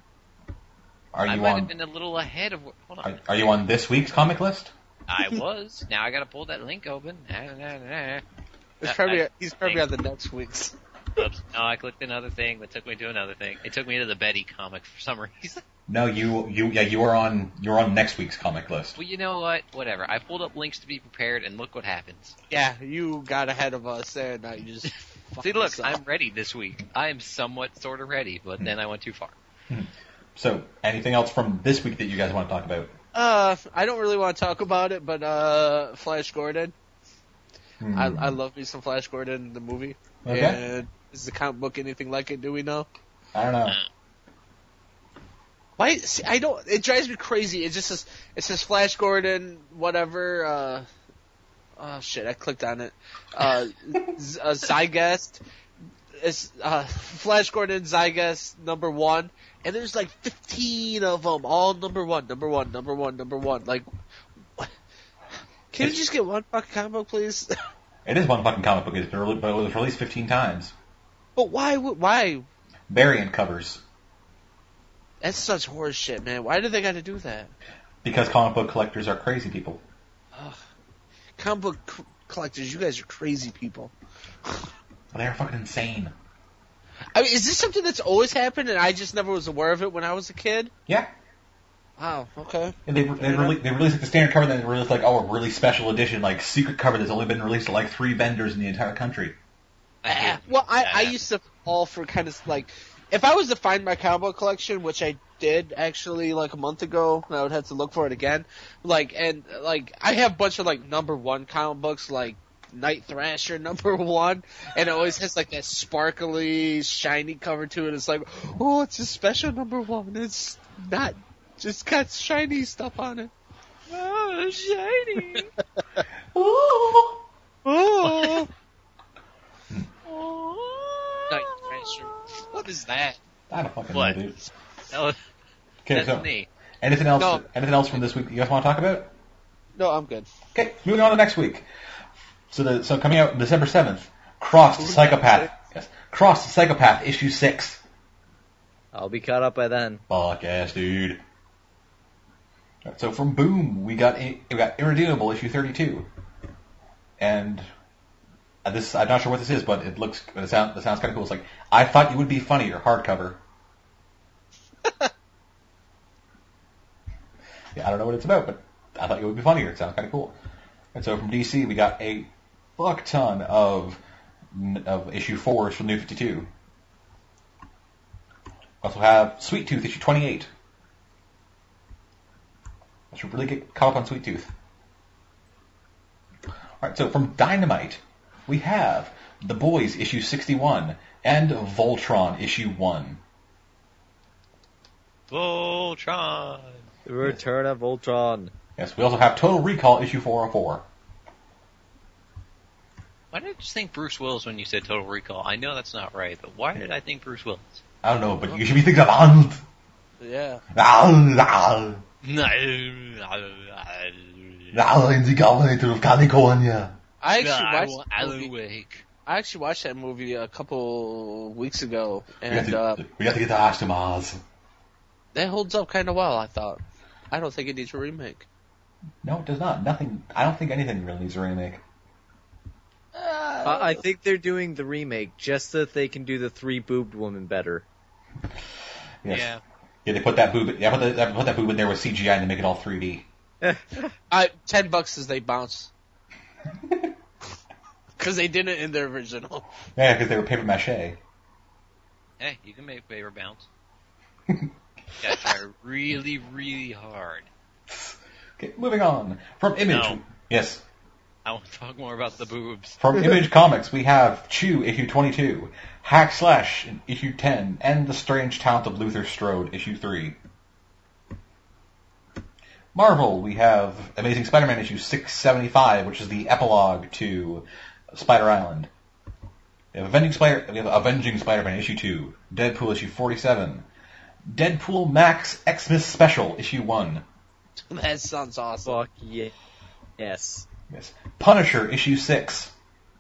Are I you might on? have been a little ahead of. Hold on. Are, are you on this week's Comic List? I was. Now I got to pull that link open. It's I- probably I he's probably on the next week's. Oops. No, I clicked another thing that took me to another thing. It took me to the Betty comic for some reason. No, you you yeah you are on you're on next week's Comic List. Well, you know what? Whatever. I pulled up links to be prepared, and look what happens. Yeah, you got ahead of us there, and now you just. fucked See, look, us up. I'm ready this week. I am somewhat sort of ready, but then I went too far. So, anything else from this week that you guys want to talk about? Uh, I don't really want to talk about it, but uh, Flash Gordon. Hmm. I I love me some Flash Gordon the movie. Okay. And is the comic book anything like it? Do we know? I don't know. Why? See, I don't. It drives me crazy. It just says it says Flash Gordon, whatever. Uh, oh shit! I clicked on it. Uh, Z- uh Zygest. It's uh, Flash Gordon Zygest number one, and there's like fifteen of them, all number one, number one, number one, number one. Like, what? Can you just get one fucking comic book, please? It is one fucking comic book, it's been rele- but it was released fifteen times. But why? would- Why? Variant covers. That's such horse shit, man. Why do they got to do that? Because comic book collectors are crazy people. Comic book c- collectors, you guys are crazy people. They are fucking insane. I mean, is this something that's always happened and I just never was aware of it when I was a kid? Yeah. Wow, okay. And they they, rele- they released like the standard cover, then they released like oh a really special edition, like secret cover that's only been released at like three vendors in the entire country. I hate- Well, I, I Yeah. used to fall for kind of like, if I was to find my comic book collection, which I did actually like a month ago, and I would have to look for it again, like, and like, I have a bunch of like number one comic books, like Night Thrasher number one, and it always has like that sparkly, shiny cover to it. It's like, oh, it's a special number one. It's not just got shiny stuff on it. Oh, shiny. Ooh. Oh. Night Thrasher. What is that? I don't fucking What? know, dude. That was, Okay, that's so me. anything else? No. Anything else from this week that you guys want to talk about? No, I'm good. Okay, moving on to next week. So the so coming out December seventh, Crossed Psychopath. Yes, Crossed Psychopath issue six. I'll be caught up by then. Fuck ass, dude. So from Boom, we got we got Irredeemable issue thirty-two, and this I'm not sure what this is, but it looks it sounds it sounds kind of cool. It's like I thought you would be funnier hardcover. Yeah, I don't know what it's about, but I thought you would be funnier. It sounds kind of cool. And so from D C, we got a fuck ton of of issue fours from New fifty-two. Also have Sweet Tooth issue twenty-eight. I should really get caught up on Sweet Tooth. Alright, so from Dynamite, we have The Boys issue sixty-one and Voltron issue one. Voltron! The return of Voltron. Yes, we also have Total Recall issue four oh four. Why did I just think Bruce Willis when you said Total Recall? I know that's not right, but why did I think Bruce Willis? I don't know, but you should be thinking of Arnold. Yeah. Arnold. No. Arnold, the Governor of California. I actually I watched will that movie. wake. I actually watched that movie a couple weeks ago, We got and to, uh, we got to get the Ash to Mars. that holds up kind of well, I thought. I don't think it needs a remake. No, it does not. Nothing. I don't think anything really needs a remake. Uh, I think they're doing the remake just so that they can do the three-boobed woman better. Yes. Yeah. Yeah, they put that boob. Yeah, put, the, they put that boob in there with C G I and they make it all three D. I ten bucks as they bounce. Because they didn't in the original. Yeah, because they were paper mache. Hey, you can make paper bounce. Gotta try really, really hard. Okay, moving on. From Image. No. Yes. I want to talk more about the boobs. From Image Comics, we have Chew issue twenty-two, Hack Slash issue ten, and The Strange Talent of Luther Strode issue three. Marvel, we have Amazing Spider-Man issue six seventy-five, which is the epilogue to Spider Island. We have Avenging Spider, we have Avenging Spider-Man issue two, Deadpool issue forty-seven, Deadpool Max Xmas Special issue one. That sounds awesome. Fuck yeah. Yes. Yes. Punisher issue six.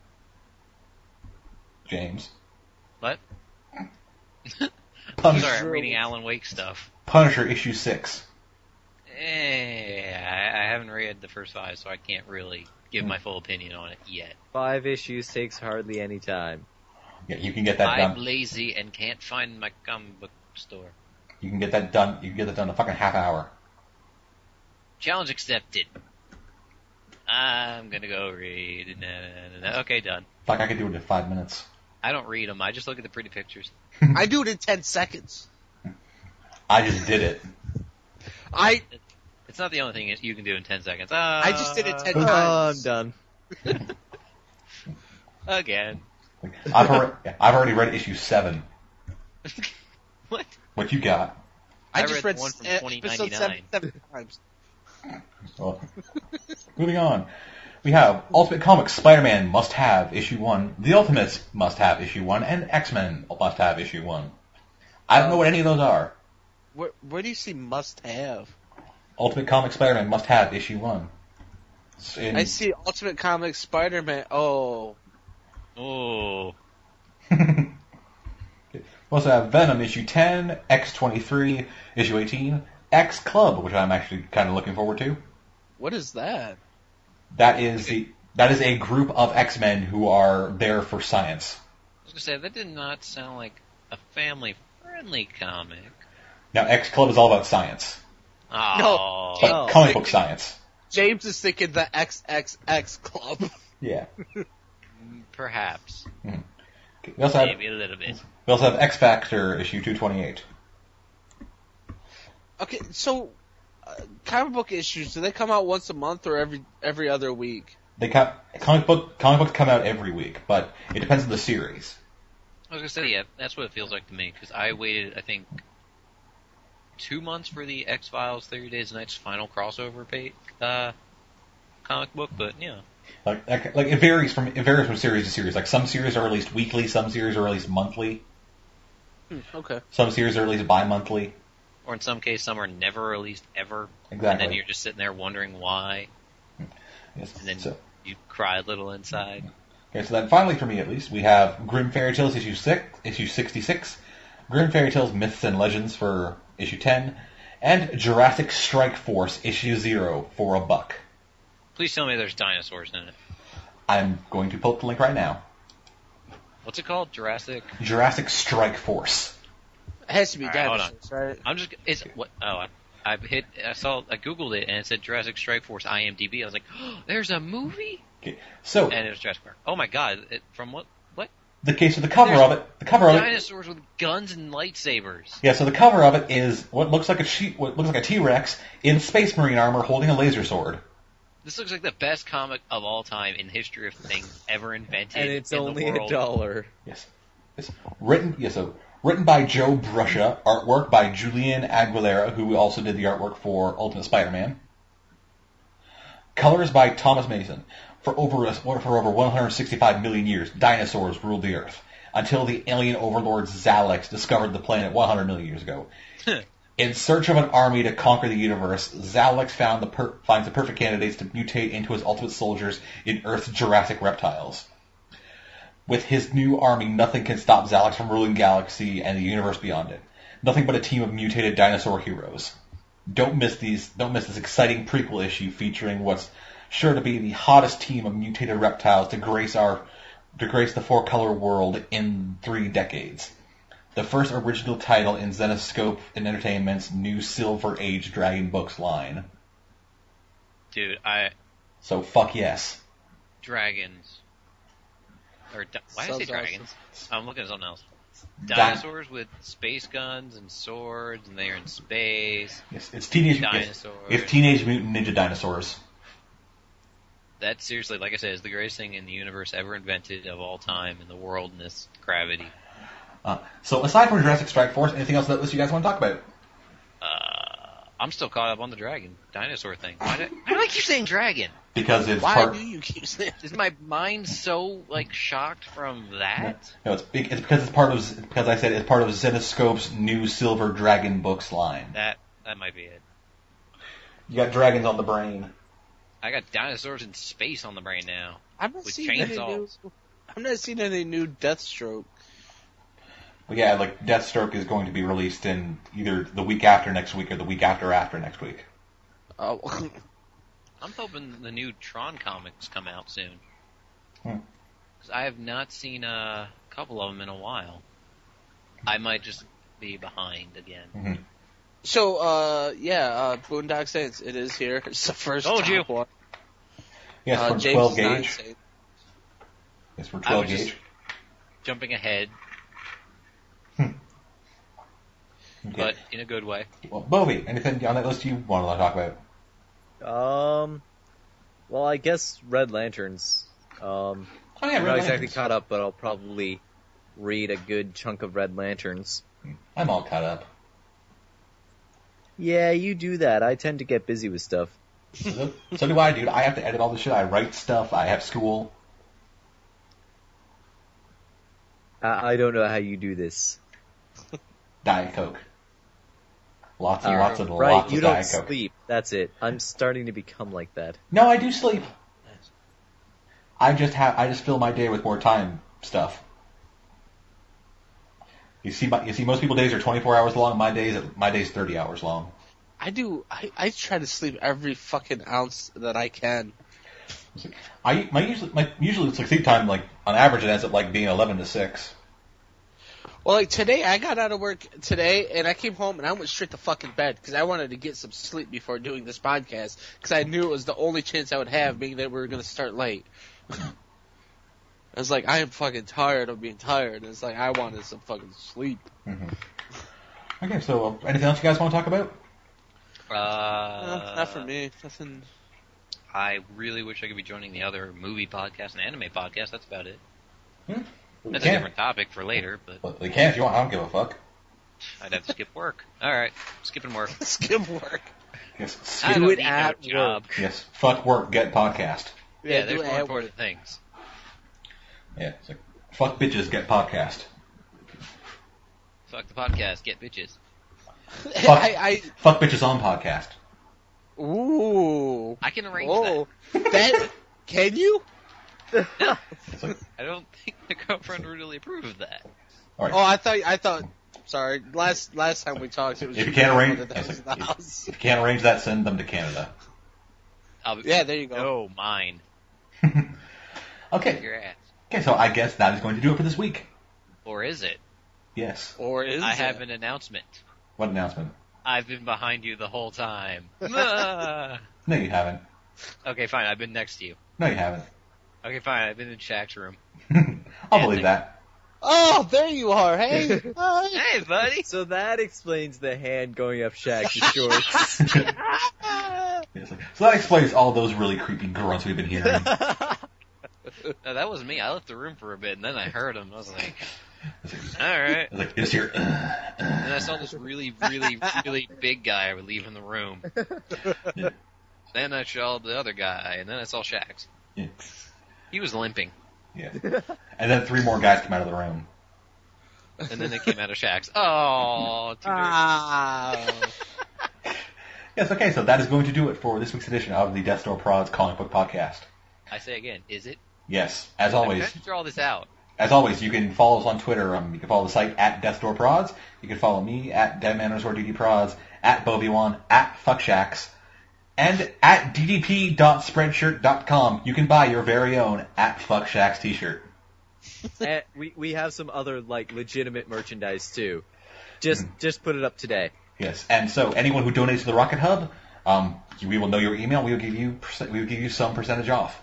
James. What? Punisher, Sorry, I'm reading Alan Wake stuff. Punisher issue six. Eh, I, I haven't read the first five, so I can't really give my full opinion on it yet. Five issues takes hardly any time. Yeah, you can get that I'm done. lazy and can't find my comic book store. You can get that done. You can get that done in a fucking half hour. Challenge accepted. I'm gonna go read. Nah, nah, nah, nah. Okay, done. Fuck, I could do it in five minutes. I don't read them. I just look at the pretty pictures. I do it in ten seconds. I just did it. I It's not the only thing you can do in ten seconds. Uh, I just did it ten Oh, I'm times. done. Again. I've already, I've already read issue seven. What? What you got? I, I just read read one from s- twenty episode ninety-nine. seven, seven times. Well, moving on. We have Ultimate Comics Spider-Man Must Have issue one, The Ultimates Must Have issue one, and X-Men Must Have issue one. I don't know what any of those are. Where, where do you see must have? Ultimate Comics Spider-Man Must Have issue one. It's in- I see Ultimate Comics Spider-Man. Oh. Oh. We also have Venom issue ten, X twenty-three issue eighteen, X Club, which I'm actually kind of looking forward to. What is that? That is the that is a group of X-Men who are there for science. I was gonna say that did not sound like a family-friendly comic. Now, X Club is all about science, Oh. but Oh. comic book science. James is thinking the X X X Club. Yeah. Perhaps. Okay. We also have Maybe a little bit. we also have X Factor issue two twenty-eight. Okay, so uh, comic book issues, do they come out once a month or every every other week? They come, comic book comic books come out every week, but it depends on the series. I was gonna say, yeah, that's what it feels like to me, because I waited, I think, two months for the X-Files thirty Days and Nights final crossover pay, uh, comic book, but, yeah. Like, like like it varies from it varies from series to series. Like some series are released weekly, some series are released monthly, Hmm, okay. some series are released bi-monthly. Or in some cases, some are never released ever, Exactly. and then you're just sitting there wondering why, Yes. and then So, you cry a little inside. okay, so then finally for me at least, we have Grim Fairy Tales issue six, issue sixty-six, Grim Fairy Tales Myths and Legends for issue ten, and Jurassic Strike Force issue zero for a buck. Please tell me there's dinosaurs in it. I'm going to pull up the link right now. What's it called? Jurassic? Jurassic Strike Force. It has to be All right, hold on. dinosaurs, right? I'm just, it's, what, oh, I, I hit, I saw, I googled it and it said Jurassic Strike Force I M D B. I was like, oh, there's a movie? Okay, so And it was Jurassic Park. Oh my god, it, from what, what? the case of the cover There's of it, the cover of it, Dinosaurs with guns and lightsabers. yeah. So the cover of it is what looks like a she, what looks like a T-Rex in Space Marine armor holding a laser sword. This looks like the best comic of all time in the history of things ever invented And it's in only the a world. dollar. Yes, it's written. Yeah, so written by Joe Bruscia, artwork by Julian Aguilera, who also did the artwork for Ultimate Spider-Man. Colors by Thomas Mason. For over for over one hundred sixty-five million years, dinosaurs ruled the Earth until the alien overlord Zalex discovered the planet one hundred million years ago. In search of an army to conquer the universe, Zalex found the per- finds the perfect candidates to mutate into his ultimate soldiers in Earth's Jurassic reptiles. With his new army, nothing can stop Zalex from ruling the galaxy and the universe beyond it. Nothing but a team of mutated dinosaur heroes. Don't miss these. Don't miss this exciting prequel issue featuring what's sure to be the hottest team of mutated reptiles to grace our to grace the four-color world in three decades. The first original title in Zenescope and Entertainment's new Silver Age Dragon Books line. Dude, I, So fuck yes. dragons. Or, di- why did I say Sounds awesome. dragons? I'm looking at something else. Di- Dinosaurs with space guns and swords, and they're in space. Yes, it's teenage yes, Dinosaurs. it's Teenage Mutant Ninja Dinosaurs. That seriously, like I said, is the greatest thing in the universe ever invented of all time in the world in this gravity. Uh, so aside from Jurassic Strike Force, anything else on that list you guys want to talk about? Uh, I'm still caught up on the dragon dinosaur thing. Why do, why do I keep saying dragon? Because it's Why part. do you keep saying? Is my mind so like shocked from that? No, it's, big, it's because it's part of it's because I said it's part of Zenescope's new Silver Dragon Books line. That that might be it. You got dragons on the brain. I got dinosaurs in space on the brain now. I'm not With seeing any new. chainsaws. I'm not seeing any new Deathstroke. Well, yeah, like Deathstroke is going to be released in either the week after next week or the week after after next week. Oh, I'm hoping the new Tron comics come out soon. Hmm. 'Cause I have not seen a couple of them in a while. I might just be behind again. Mm-hmm. so uh, yeah, uh, Boondock Saints. It is here. It's the first Told top you. one. Yes, uh, for James twelve is not gauge. insane. Yes, for I twelve was just- gauge. Jumping ahead, Okay. but in a good way. Well, Bovie, anything on that list you want to talk about? Um, well, I guess Red Lanterns. Um, Oh yeah, I'm Red not exactly Lanterns. caught up, but I'll probably read a good chunk of Red Lanterns. I'm all caught up. Yeah, you do that. I tend to get busy with stuff. So, so do I, dude. I have to edit all this shit. I write stuff. I have school. I, I don't know how you do this. Diet Coke. Lots and Uh, lots and right, lots you of don't Diet Coke. sleep. That's it. I'm starting to become like that. No, I do sleep. I just have. I just fill my day with more time stuff. You see, my, you see, most people's days are twenty-four hours long. My days, my day's thirty hours long. I do. I, I try to sleep every fucking ounce that I can. I my usually my usually it's like sleep time like on average it ends up like being eleven to six. Well, like today, I got out of work today, and I came home and I went straight to fucking bed because I wanted to get some sleep before doing this podcast because I knew it was the only chance I would have, being that we were going to start late. I was like, I am fucking tired of being tired. And it's like I wanted some fucking sleep. Mm-hmm. Okay, so uh, anything else you guys want to talk about? Uh, Uh, not for me. Nothing. I really wish I could be joining the other movie podcast and anime podcast. That's about it. Hmm? That's You a can. different topic for later, but Well, you can if you want. I don't give a fuck. I'd have to skip work. All right, skipping work. Skip work. Yes, I skip, don't Do it need no at job. yes. Fuck work, get podcast. Yeah, do there's it more at important things. Yeah, it's like fuck bitches, get podcast. Fuck the podcast, get bitches. Fuck. I, Fuck bitches on podcast. I. Ooh. I can arrange Oh. That. Can you? It's like, that. I don't think my girlfriend would really approve of that. all right. Oh, I thought. I thought. Sorry, last last time we talked, it was If you can't arrange, that I was was in like, the if, house. if you can't arrange that, send them to Canada. I'll, Yeah, there you go. No, mine. Okay. Your ass. Okay, so I guess that is going to do it for this week. Or is it? Yes. Or is I it? have an announcement. What announcement? I've been behind you the whole time. Ah. No, you haven't. Okay, fine. I've been next to you. No, you haven't. Okay, fine. I've been in Shaq's room. I'll Yeah, believe thank- that. Oh, there you are. Hey, hi. Hey, buddy. So that explains the hand going up Shaq's shorts. Yes, like- So that explains all those really creepy grunts we've been hearing. No, that was me. I left the room for a bit, and then I heard him. I was like, all right. It's like, just hear, uh, And I saw this really, really, really big guy leaving the room. Yeah. Then I saw the other guy, and then I saw Shaq's. Yeah. He was limping. Yeah. And then three more guys come out of the room. And then they came out of Shaq's. Oh, too dirty. Ah. Yes, okay, so that is going to do it for this week's edition of the Death Door Prods Comic Book Podcast. I say again, is it? Yes, as I'm always, trying to draw this out. as always, you can follow us on Twitter. Um, you can follow the site at Death Door Prods. You can follow me at Deadman underscore D D Prods, at Boviwan, at Fuckshacks, and at d d p dot spreadshirt dot com. You can buy your very own at Fuckshacks t-shirt. And we we have some other like legitimate merchandise too. Just just put it up today. Yes, and so anyone who donates to the Rocket Hub, um, we will know your email. We will give you percent- we will give you some percentage off.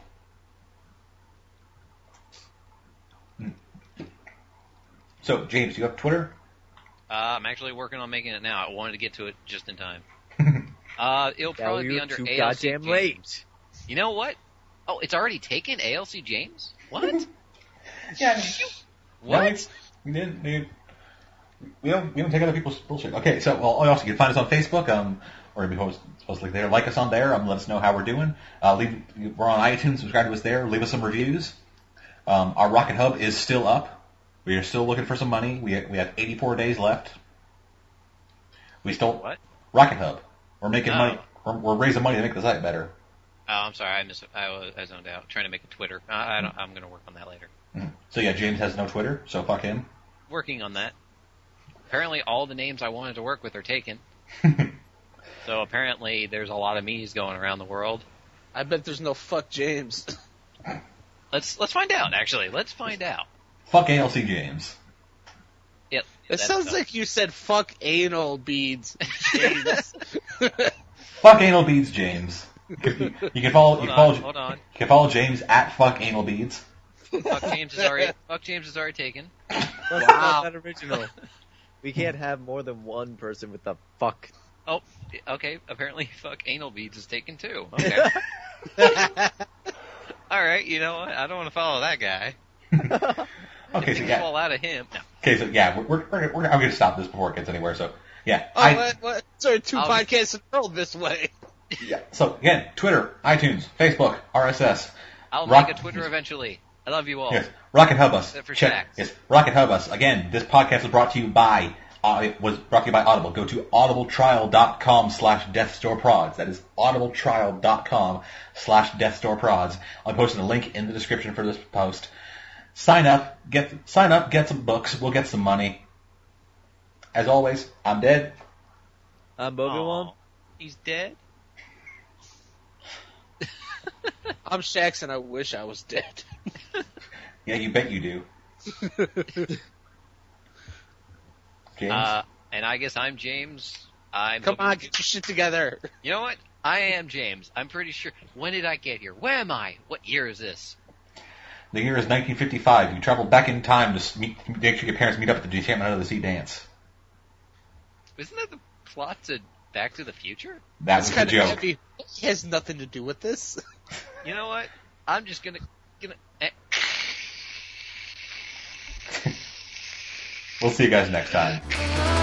Hmm. So, James, you have Twitter? Uh, I'm actually working on making it now. I wanted to get to it just in time. Uh, it'll Now probably be you're under too A L C goddamn James. late. You know what? Oh, it's already taken A L C James? What? Yeah. What? We didn't. We, we don't. We don't take other people's bullshit. Okay, so well, also you can find us on Facebook. Um, or maybe supposed supposed to like there. Like us on there. Um, let us know how we're doing. Uh, leave. We're on iTunes. Subscribe to us there. Leave us some reviews. Um, our Rocket Hub is still up. We are still looking for some money. We we have eighty-four days left. We still What? Rocket Hub. We're making Oh. money. We're, we're raising money to make the site better. Oh, I'm sorry. I missed. I was I zoned out. Trying to make a Twitter. I, I don't, I'm going to work on that later. Mhm. So yeah, James has no Twitter, so fuck him. Working on that. Apparently, all the names I wanted to work with are taken. So apparently, there's a lot of me's going around the world. I bet there's no fuck James. Let's let's find out. Actually, let's find out. Fuck A L C James. Yep. It that's sounds tough. like you said fuck anal beads, James. Fuck anal beads, James. You can, you can follow. You Hold can follow. on. Hold on. You can follow James at fuck anal beads. Fuck James is already. Fuck James is already taken. That's Wow. not that original. We can't have more than one person with the fuck. Oh, okay. Apparently, fuck anal beads is taken too. Okay. All right. You know what? I don't want to follow that guy. Okay, If so you yeah. fall out of him. No. Okay, so yeah, we're, we're, we're, we're I'm going to stop this before it gets anywhere. So yeah, Oh, I, what? What? Sorry, two I'll- podcasts in a row this way. yeah. So again, Twitter, iTunes, Facebook, R S S. I'll Rock- make a Twitter eventually. I love you all. Yes, Rocket Hub us. Except for Check. Shaq's. Yes, Rocket Hub us. Again, this podcast was brought to you by. Uh, it was brought to you by Audible. Go to audibletrial.com slash deathstoreprods. That is audibletrial.com slash deathstoreprods. I'm posting a link in the description for this post. Sign up, get sign up, get some books. We'll get some money. As always, I'm dead. I'm Bobi-Wan. Aw, he's dead. I'm Shax and I wish I was dead. Yeah, you bet you do. James? Uh, and I guess I'm James. I'm. Come on, get your shit together. You know what? I am James. I'm pretty sure. When did I get here? Where am I? What year is this? The year is nineteen fifty-five. You traveled back in time to s- meet, make sure your parents meet up at the Enchantment Under the Sea dance. Isn't that the plot to Back to the Future? That It's was the kind of joke. heavy. It has nothing to do with this. You know what? I'm just gonna gonna. Eh. We'll see you guys next time.